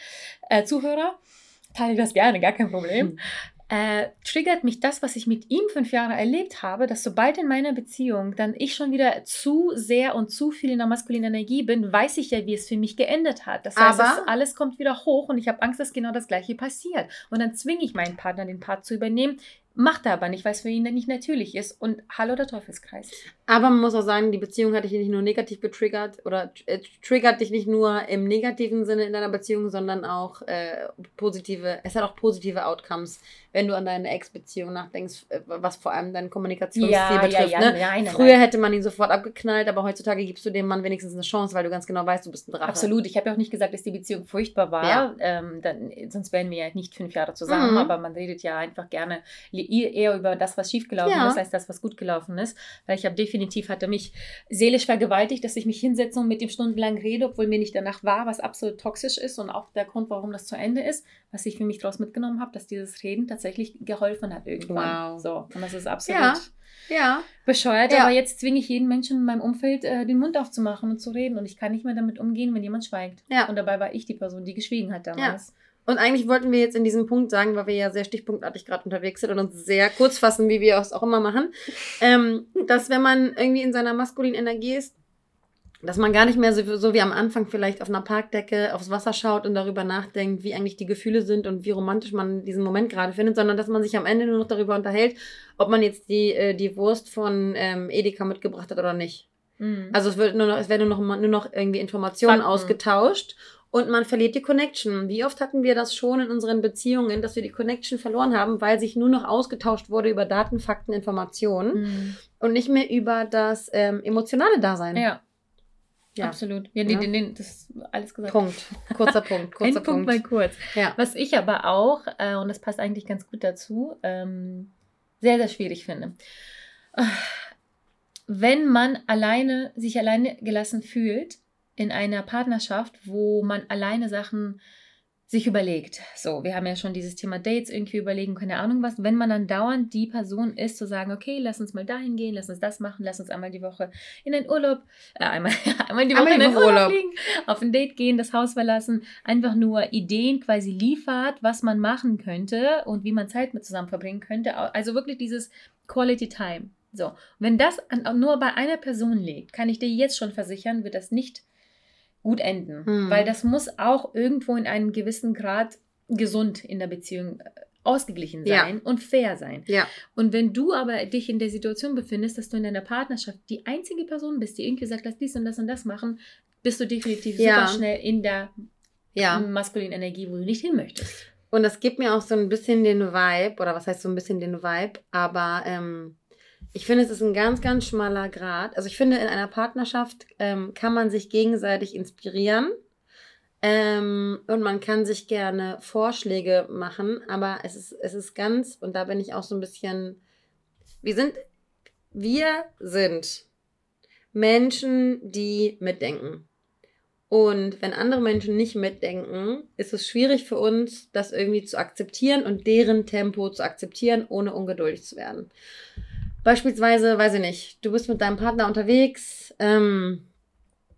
teile das gerne, gar kein Problem. Triggert mich das, was ich mit ihm 5 Jahre erlebt habe, dass sobald in meiner Beziehung dann ich schon wieder zu sehr und zu viel in der maskulinen Energie bin, weiß ich ja, wie es für mich geendet hat. Das heißt, alles kommt wieder hoch und ich habe Angst, dass genau das Gleiche passiert. Und dann zwinge ich meinen Partner, den Part zu übernehmen, macht er aber nicht, weil es für ihn dann nicht natürlich ist. Und hallo der Teufelskreis. Aber man muss auch sagen, die Beziehung hat dich nicht nur negativ getriggert oder triggert dich nicht nur im negativen Sinne in deiner Beziehung, sondern auch es hat auch positive Outcomes, wenn du an deine Ex-Beziehung nachdenkst, was vor allem deinen Kommunikationsstil betrifft. Nein. Früher hätte man ihn sofort abgeknallt, aber heutzutage gibst du dem Mann wenigstens eine Chance, weil du ganz genau weißt, du bist ein Drache. Absolut. Ich habe ja auch nicht gesagt, dass die Beziehung furchtbar war. Ja. Sonst wären wir ja nicht 5 Jahre zusammen, aber man redet ja einfach gerne eher über das, was schiefgelaufen ist, als das, was gut gelaufen ist. Weil ich hatte mich seelisch vergewaltigt, dass ich mich hinsetze und mit ihm stundenlang rede, obwohl mir nicht danach war, was absolut toxisch ist und auch der Grund, warum das zu Ende ist, was ich für mich daraus mitgenommen habe, dass dieses Reden tatsächlich geholfen hat irgendwann. Wow. So. Und das ist absolut Ja. bescheuert, aber jetzt zwinge ich jeden Menschen in meinem Umfeld, den Mund aufzumachen und zu reden und ich kann nicht mehr damit umgehen, wenn jemand schweigt. Ja. Und dabei war ich die Person, die geschwiegen hat damals. Ja. Und eigentlich wollten wir jetzt in diesem Punkt sagen, weil wir ja sehr stichpunktartig gerade unterwegs sind und uns sehr kurz fassen, wie wir es auch immer machen, dass wenn man irgendwie in seiner maskulinen Energie ist, dass man gar nicht mehr so wie am Anfang vielleicht auf einer Parkdecke aufs Wasser schaut und darüber nachdenkt, wie eigentlich die Gefühle sind und wie romantisch man diesen Moment gerade findet, sondern dass man sich am Ende nur noch darüber unterhält, ob man jetzt die Wurst von Edeka mitgebracht hat oder nicht. Also es werden nur noch irgendwie Informationen ausgetauscht. Und man verliert die Connection. Wie oft hatten wir das schon in unseren Beziehungen, dass wir die Connection verloren haben, weil sich nur noch ausgetauscht wurde über Daten, Fakten, Informationen und nicht mehr über das emotionale Dasein. Ja. Absolut. Ja, das ist alles gesagt. Punkt. Kurzer Punkt. Punkt mal kurz. Ja. Was ich aber auch, und das passt eigentlich ganz gut dazu, sehr, sehr schwierig finde. Wenn man sich alleine gelassen fühlt, in einer Partnerschaft, wo man alleine Sachen sich überlegt. So, wir haben ja schon dieses Thema Dates irgendwie überlegen, keine Ahnung was. Wenn man dann dauernd die Person ist, zu sagen, okay, lass uns mal dahin gehen, lass uns das machen, lass uns einmal die Woche in einen Urlaub, einmal die Woche in einen Urlaub fliegen, auf ein Date gehen, das Haus verlassen, einfach nur Ideen quasi liefert, was man machen könnte und wie man Zeit mit zusammen verbringen könnte. Also wirklich dieses Quality Time. So, wenn das nur bei einer Person liegt, kann ich dir jetzt schon versichern, wird das nicht gut enden, weil das muss auch irgendwo in einem gewissen Grad gesund in der Beziehung ausgeglichen sein und fair sein. Ja. Und wenn du aber dich in der Situation befindest, dass du in deiner Partnerschaft die einzige Person bist, die irgendwie sagt, lass dies und das machen, bist du definitiv super schnell in der maskulinen Energie, wo du nicht hin möchtest. Und das gibt mir auch so ein bisschen den Vibe, oder was heißt so ein bisschen den Vibe, aber ich finde, es ist ein ganz, ganz schmaler Grat. Also ich finde, in einer Partnerschaft kann man sich gegenseitig inspirieren und man kann sich gerne Vorschläge machen, aber es ist ganz, und da bin ich auch so ein bisschen, wir sind Menschen, die mitdenken. Und wenn andere Menschen nicht mitdenken, ist es schwierig für uns, das irgendwie zu akzeptieren und deren Tempo zu akzeptieren, ohne ungeduldig zu werden. Beispielsweise, weiß ich nicht, du bist mit deinem Partner unterwegs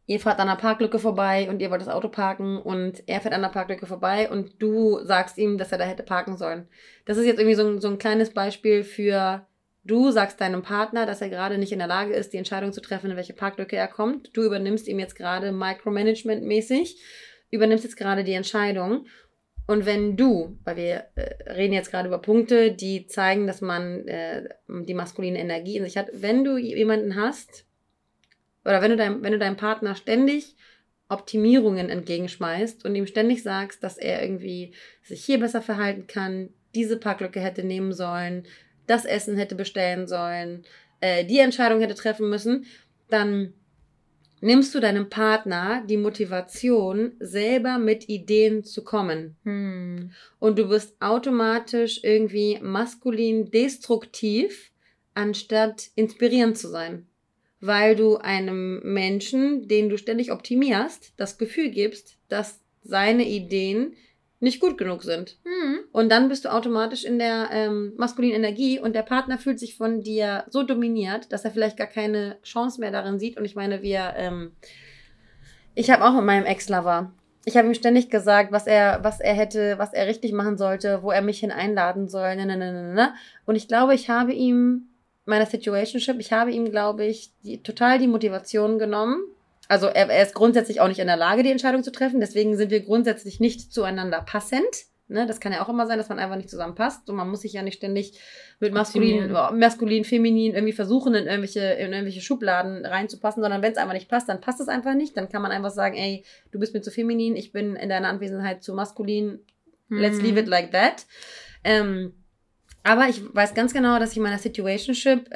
ihr fahrt an der Parklücke vorbei und ihr wollt das Auto parken und er fährt an der Parklücke vorbei und du sagst ihm, dass er da hätte parken sollen. Das ist jetzt irgendwie so ein kleines Beispiel für, du sagst deinem Partner, dass er gerade nicht in der Lage ist, die Entscheidung zu treffen, in welche Parklücke er kommt. Du übernimmst ihm jetzt gerade Micromanagement-mäßig, übernimmst jetzt gerade die Entscheidung. Und wenn du, weil wir reden jetzt gerade über Punkte, die zeigen, dass man die maskuline Energie in sich hat, wenn du jemanden hast, oder wenn du deinem Partner ständig Optimierungen entgegenschmeißt und ihm ständig sagst, dass er irgendwie sich hier besser verhalten kann, diese Parklücke hätte nehmen sollen, das Essen hätte bestellen sollen, die Entscheidung hätte treffen müssen, dann nimmst du deinem Partner die Motivation, selber mit Ideen zu kommen. Und du bist automatisch irgendwie maskulin destruktiv, anstatt inspirierend zu sein. Weil du einem Menschen, den du ständig optimierst, das Gefühl gibst, dass seine Ideen nicht gut genug sind. Und dann bist du automatisch in der maskulinen Energie und der Partner fühlt sich von dir so dominiert, dass er vielleicht gar keine Chance mehr darin sieht. Und ich meine, ich habe auch mit meinem Ex-Lover, ich habe ihm ständig gesagt, was er richtig machen sollte, wo er mich hin einladen soll, Und ich glaube, ich habe ihm, glaube ich, total die Motivation genommen. Also er ist grundsätzlich auch nicht in der Lage, die Entscheidung zu treffen. Deswegen sind wir grundsätzlich nicht zueinander passend. Ne? Das kann ja auch immer sein, dass man einfach nicht zusammenpasst. Und man muss sich ja nicht ständig mit maskulin, feminin irgendwie versuchen, in irgendwelche Schubladen reinzupassen. Sondern wenn es einfach nicht passt, dann passt es einfach nicht. Dann kann man einfach sagen, ey, du bist mir zu feminin, ich bin in deiner Anwesenheit zu maskulin. Let's leave it like that. Aber ich weiß ganz genau, dass ich in meiner Situationship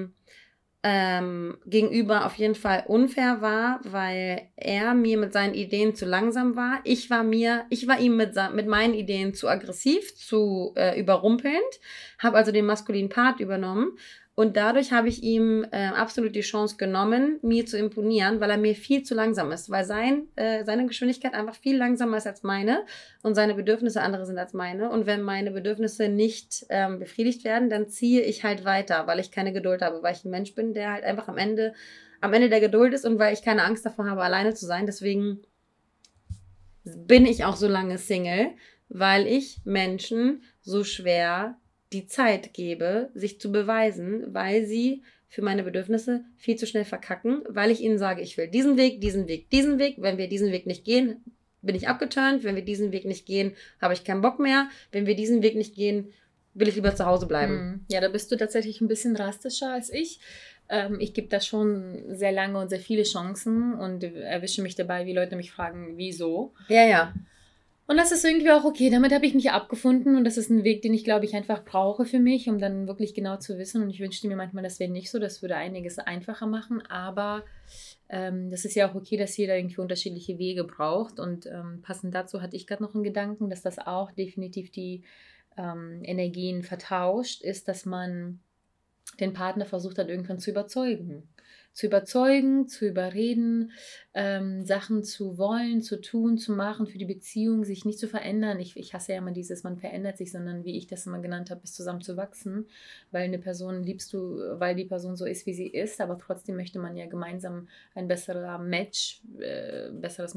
gegenüber auf jeden Fall unfair war, weil er mir mit seinen Ideen zu langsam war. Ich war ihm mit meinen Ideen zu aggressiv, zu überrumpelnd, habe also den maskulinen Part übernommen und dadurch habe ich ihm absolut die Chance genommen, mir zu imponieren, weil er mir viel zu langsam ist, weil seine Geschwindigkeit einfach viel langsamer ist als meine und seine Bedürfnisse andere sind als meine und wenn meine Bedürfnisse nicht befriedigt werden, dann ziehe ich halt weiter, weil ich keine Geduld habe, weil ich ein Mensch bin, der halt einfach am Ende der Geduld ist und weil ich keine Angst davor habe, alleine zu sein. Deswegen bin ich auch so lange Single, weil ich Menschen so schwer die Zeit gebe, sich zu beweisen, weil sie für meine Bedürfnisse viel zu schnell verkacken, weil ich ihnen sage, ich will diesen Weg, diesen Weg, diesen Weg. Wenn wir diesen Weg nicht gehen, bin ich abgeturnt. Wenn wir diesen Weg nicht gehen, habe ich keinen Bock mehr. Wenn wir diesen Weg nicht gehen, will ich lieber zu Hause bleiben. Ja, da bist du tatsächlich ein bisschen drastischer als ich. Ich gebe da schon sehr lange und sehr viele Chancen und erwische mich dabei, wie Leute mich fragen, wieso. Ja. Und das ist irgendwie auch okay, damit habe ich mich abgefunden und das ist ein Weg, den ich, glaube ich, einfach brauche für mich, um dann wirklich genau zu wissen und ich wünschte mir manchmal, das wäre nicht so, das würde einiges einfacher machen, aber das ist ja auch okay, dass jeder irgendwie unterschiedliche Wege braucht und passend dazu hatte ich gerade noch einen Gedanken, dass das auch definitiv die Energien vertauscht, ist, dass man den Partner versucht hat, irgendwann zu überreden, zu überreden, Sachen zu wollen, zu tun, zu machen für die Beziehung, sich nicht zu verändern. Ich hasse ja immer dieses, man verändert sich, sondern wie ich das immer genannt habe, ist zusammen zu wachsen, weil eine Person liebst du, weil die Person so ist, wie sie ist, aber trotzdem möchte man ja gemeinsam ein besseres Match, ein besseres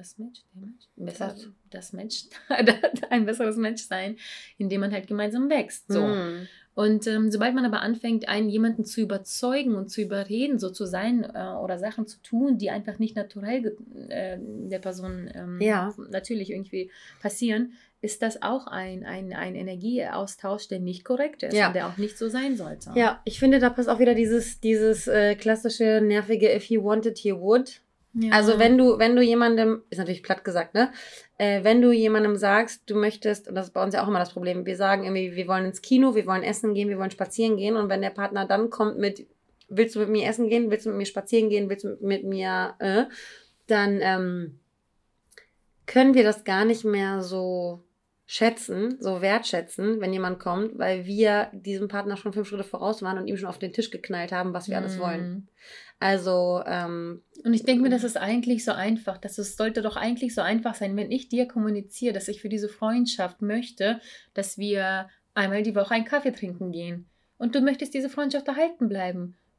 Match sein, indem man halt gemeinsam wächst. So. Und sobald man aber anfängt, jemanden zu überzeugen und zu überreden, so zu sein oder Sachen zu tun, die einfach nicht naturell der Person natürlich irgendwie passieren, ist das auch ein Energieaustausch, der nicht korrekt ist und der auch nicht so sein sollte. Ja, ich finde, da passt auch wieder dieses klassische, nervige If you wanted, you would. Ja. Also wenn du jemandem, ist natürlich platt gesagt, ne? Wenn du jemandem sagst, du möchtest, und das ist bei uns ja auch immer das Problem, wir sagen irgendwie, wir wollen ins Kino, wir wollen essen gehen, wir wollen spazieren gehen und wenn der Partner dann kommt mit, willst du mit mir essen gehen, willst du mit mir spazieren gehen, willst du mit mir, dann können wir das gar nicht mehr so wertschätzen, wenn jemand kommt, weil wir diesem Partner schon 5 Schritte voraus waren und ihm schon auf den Tisch geknallt haben, was wir alles wollen. Also, und ich denke mir, das ist eigentlich so einfach. Es sollte doch eigentlich so einfach sein, wenn ich dir kommuniziere, dass ich für diese Freundschaft möchte, dass wir einmal die Woche einen Kaffee trinken gehen. Und du möchtest diese Freundschaft erhalten bleiben.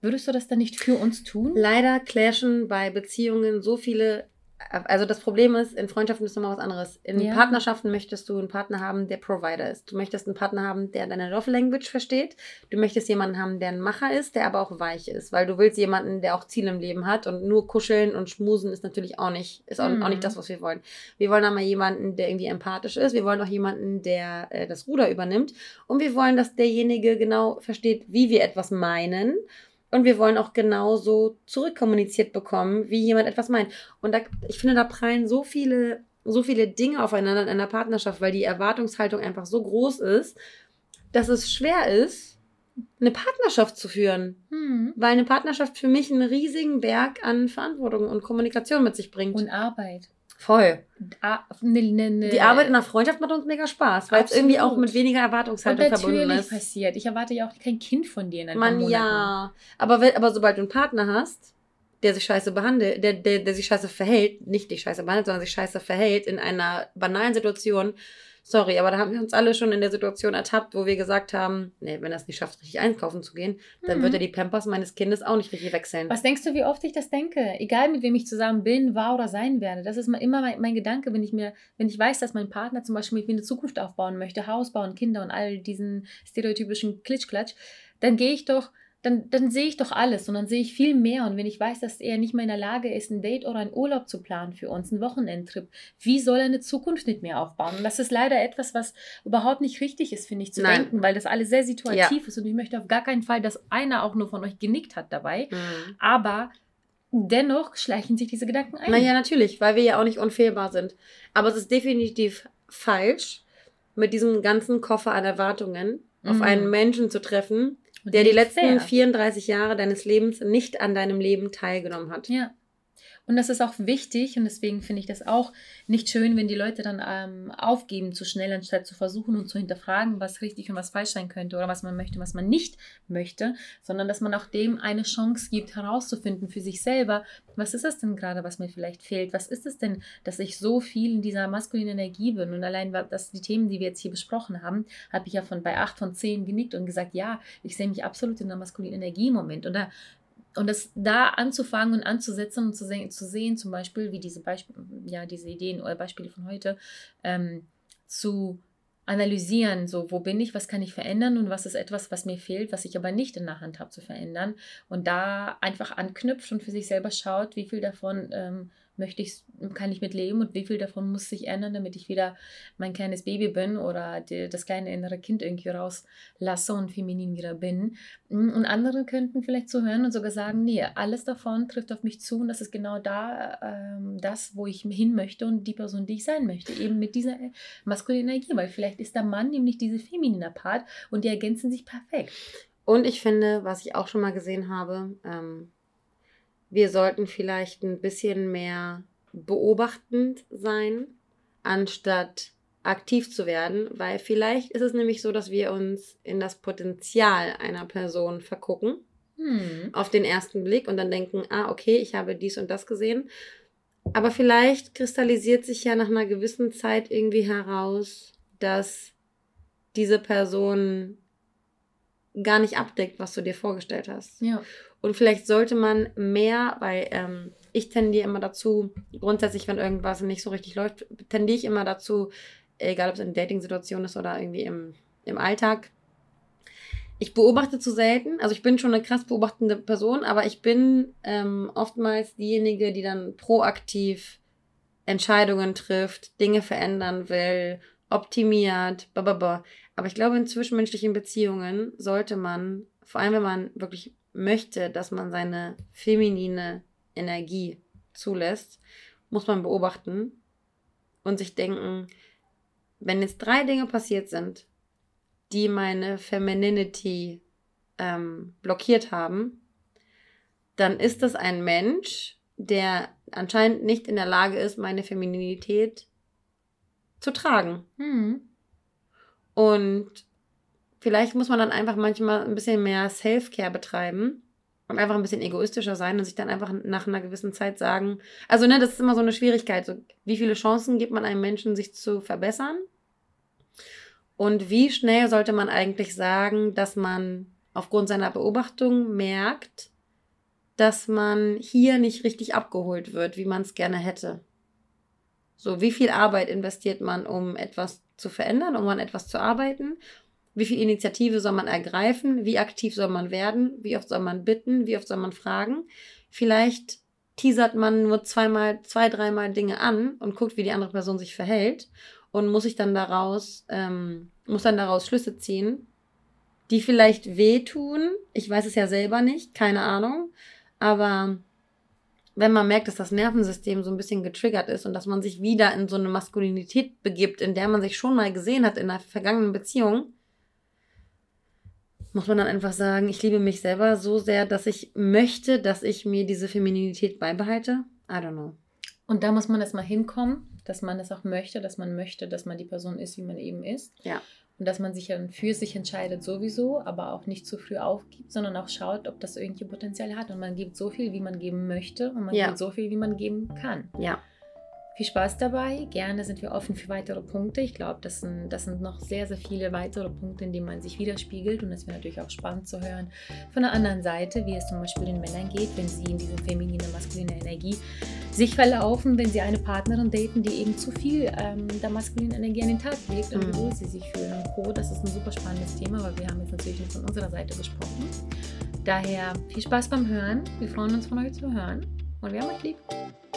Würdest du das dann nicht für uns tun? Leider clashen bei Beziehungen so viele. Also das Problem ist, in Freundschaften ist nochmal was anderes. In Partnerschaften möchtest du einen Partner haben, der Provider ist. Du möchtest einen Partner haben, der deine Love Language versteht. Du möchtest jemanden haben, der ein Macher ist, der aber auch weich ist. Weil du willst jemanden, der auch Ziele im Leben hat. Und nur kuscheln und schmusen ist natürlich auch nicht das, was wir wollen. Wir wollen aber jemanden, der irgendwie empathisch ist. Wir wollen auch jemanden, der das Ruder übernimmt. Und wir wollen, dass derjenige genau versteht, wie wir etwas meinen. Und wir wollen auch genauso zurückkommuniziert bekommen, wie jemand etwas meint. Und ich finde, da prallen so viele Dinge aufeinander in einer Partnerschaft, weil die Erwartungshaltung einfach so groß ist, dass es schwer ist, eine Partnerschaft zu führen. Weil eine Partnerschaft für mich einen riesigen Berg an Verantwortung und Kommunikation mit sich bringt. Und Arbeit. Voll. Die Arbeit in der Freundschaft macht uns mega Spaß, weil es irgendwie auch mit weniger Erwartungshaltung verbunden ist. Natürlich passiert. Ich erwarte ja auch kein Kind von dir in ein paar Monaten. Ja. Aber sobald du einen Partner hast, der sich scheiße behandelt, der sich scheiße verhält, nicht dich scheiße behandelt, sondern sich scheiße verhält in einer banalen Situation. Sorry, aber da haben wir uns alle schon in der Situation ertappt, wo wir gesagt haben, nee, wenn er es nicht schafft, richtig einkaufen zu gehen, dann wird er die Pampers meines Kindes auch nicht richtig wechseln. Was denkst du, wie oft ich das denke? Egal, mit wem ich zusammen bin, war oder sein werde. Das ist immer mein Gedanke, wenn ich weiß, dass mein Partner zum Beispiel mit mir eine Zukunft aufbauen möchte, Haus bauen, Kinder und all diesen stereotypischen Klitschklatsch, dann gehe ich doch, dann sehe ich doch alles und dann sehe ich viel mehr. Und wenn ich weiß, dass er nicht mehr in der Lage ist, ein Date oder einen Urlaub zu planen für uns, einen Wochenendtrip, wie soll er eine Zukunft mit mir aufbauen? Und das ist leider etwas, was überhaupt nicht richtig ist, finde ich, zu denken, weil das alles sehr situativ ist. Und ich möchte auf gar keinen Fall, dass einer auch nur von euch genickt hat dabei. Aber dennoch schleichen sich diese Gedanken ein. Naja, natürlich, weil wir ja auch nicht unfehlbar sind. Aber es ist definitiv falsch, mit diesem ganzen Koffer an Erwartungen auf einen Menschen zu treffen, der die letzten 34 Jahre deines Lebens nicht an deinem Leben teilgenommen hat. Ja. Und das ist auch wichtig und deswegen finde ich das auch nicht schön, wenn die Leute dann aufgeben zu schnell, anstatt zu versuchen und zu hinterfragen, was richtig und was falsch sein könnte oder was man möchte, was man nicht möchte, sondern dass man auch dem eine Chance gibt, herauszufinden für sich selber, was ist es denn gerade, was mir vielleicht fehlt? Was ist es denn, dass ich so viel in dieser maskulinen Energie bin? Und allein die Themen, die wir jetzt hier besprochen haben, habe ich ja bei 8 von 10 genickt und gesagt, ja, ich sehe mich absolut in der maskulinen Energie im Moment. Und das da anzufangen und anzusetzen und zu sehen, zum Beispiel, wie diese Ideen oder Beispiele von heute, zu analysieren, so wo bin ich, was kann ich verändern und was ist etwas, was mir fehlt, was ich aber nicht in der Hand habe zu verändern und da einfach anknüpft und für sich selber schaut, wie viel davon kann ich mit leben und wie viel davon muss sich ändern, damit ich wieder mein kleines Baby bin oder das kleine innere Kind irgendwie rauslasse und feminin wieder bin. Und andere könnten vielleicht zuhören und sogar sagen, nee, alles davon trifft auf mich zu und das ist genau das, wo ich hin möchte und die Person, die ich sein möchte, eben mit dieser maskulinen Energie, weil vielleicht ist der Mann nämlich diese feminine Part und die ergänzen sich perfekt. Und ich finde, was ich auch schon mal gesehen habe, wir sollten vielleicht ein bisschen mehr beobachtend sein, anstatt aktiv zu werden, weil vielleicht ist es nämlich so, dass wir uns in das Potenzial einer Person vergucken, auf den ersten Blick und dann denken, okay, ich habe dies und das gesehen, aber vielleicht kristallisiert sich ja nach einer gewissen Zeit irgendwie heraus, dass diese Person gar nicht abdeckt, was du dir vorgestellt hast. Ja. Und vielleicht sollte man mehr, weil ich tendiere immer dazu, grundsätzlich, wenn irgendwas nicht so richtig läuft, tendiere ich immer dazu, egal ob es in Dating-Situationen ist oder irgendwie im Alltag, ich beobachte zu selten. Also ich bin schon eine krass beobachtende Person, aber ich bin oftmals diejenige, die dann proaktiv Entscheidungen trifft, Dinge verändern will, optimiert, blablabla. Aber ich glaube, in zwischenmenschlichen Beziehungen sollte man, vor allem wenn man wirklich möchte, dass man seine feminine Energie zulässt, muss man beobachten und sich denken, wenn jetzt 3 Dinge passiert sind, die meine Femininity blockiert haben, dann ist das ein Mensch, der anscheinend nicht in der Lage ist, meine Femininität zu tragen. Und vielleicht muss man dann einfach manchmal ein bisschen mehr Self-Care betreiben und einfach ein bisschen egoistischer sein und sich dann einfach nach einer gewissen Zeit sagen, also das ist immer so eine Schwierigkeit, so wie viele Chancen gibt man einem Menschen, sich zu verbessern und wie schnell sollte man eigentlich sagen, dass man aufgrund seiner Beobachtung merkt, dass man hier nicht richtig abgeholt wird, wie man es gerne hätte. So, wie viel Arbeit investiert man, um etwas zu verändern, um an etwas zu arbeiten? Wie viel Initiative soll man ergreifen? Wie aktiv soll man werden? Wie oft soll man bitten? Wie oft soll man fragen? Vielleicht teasert man nur dreimal Dinge an und guckt, wie die andere Person sich verhält und muss dann daraus Schlüsse ziehen, die vielleicht wehtun. Ich weiß es ja selber nicht, keine Ahnung. Aber wenn man merkt, dass das Nervensystem so ein bisschen getriggert ist und dass man sich wieder in so eine Maskulinität begibt, in der man sich schon mal gesehen hat in einer vergangenen Beziehung, muss man dann einfach sagen, ich liebe mich selber so sehr, dass ich möchte, dass ich mir diese Femininität beibehalte. I don't know. Und da muss man erstmal hinkommen, dass man das auch möchte, dass man die Person ist, wie man eben ist. Ja. Und dass man sich dann für sich entscheidet sowieso, aber auch nicht zu früh aufgibt, sondern auch schaut, ob das irgendwie Potenzial hat. Und man gibt so viel, wie man geben möchte und man gibt so viel, wie man geben kann. Ja. Viel Spaß dabei. Gerne sind wir offen für weitere Punkte. Ich glaube, das sind noch sehr, sehr viele weitere Punkte, in denen man sich widerspiegelt. Und es wäre natürlich auch spannend zu hören von der anderen Seite, wie es zum Beispiel den Männern geht, wenn sie in diese feminine, maskuline Energie sich verlaufen, wenn sie eine Partnerin daten, die eben zu viel der maskulinen Energie an den Tag legt und wie wohl sie sich fühlen und Co. Das ist ein super spannendes Thema, weil wir haben jetzt natürlich nicht von unserer Seite gesprochen. Daher viel Spaß beim Hören. Wir freuen uns, von euch zu hören und wir haben euch lieb.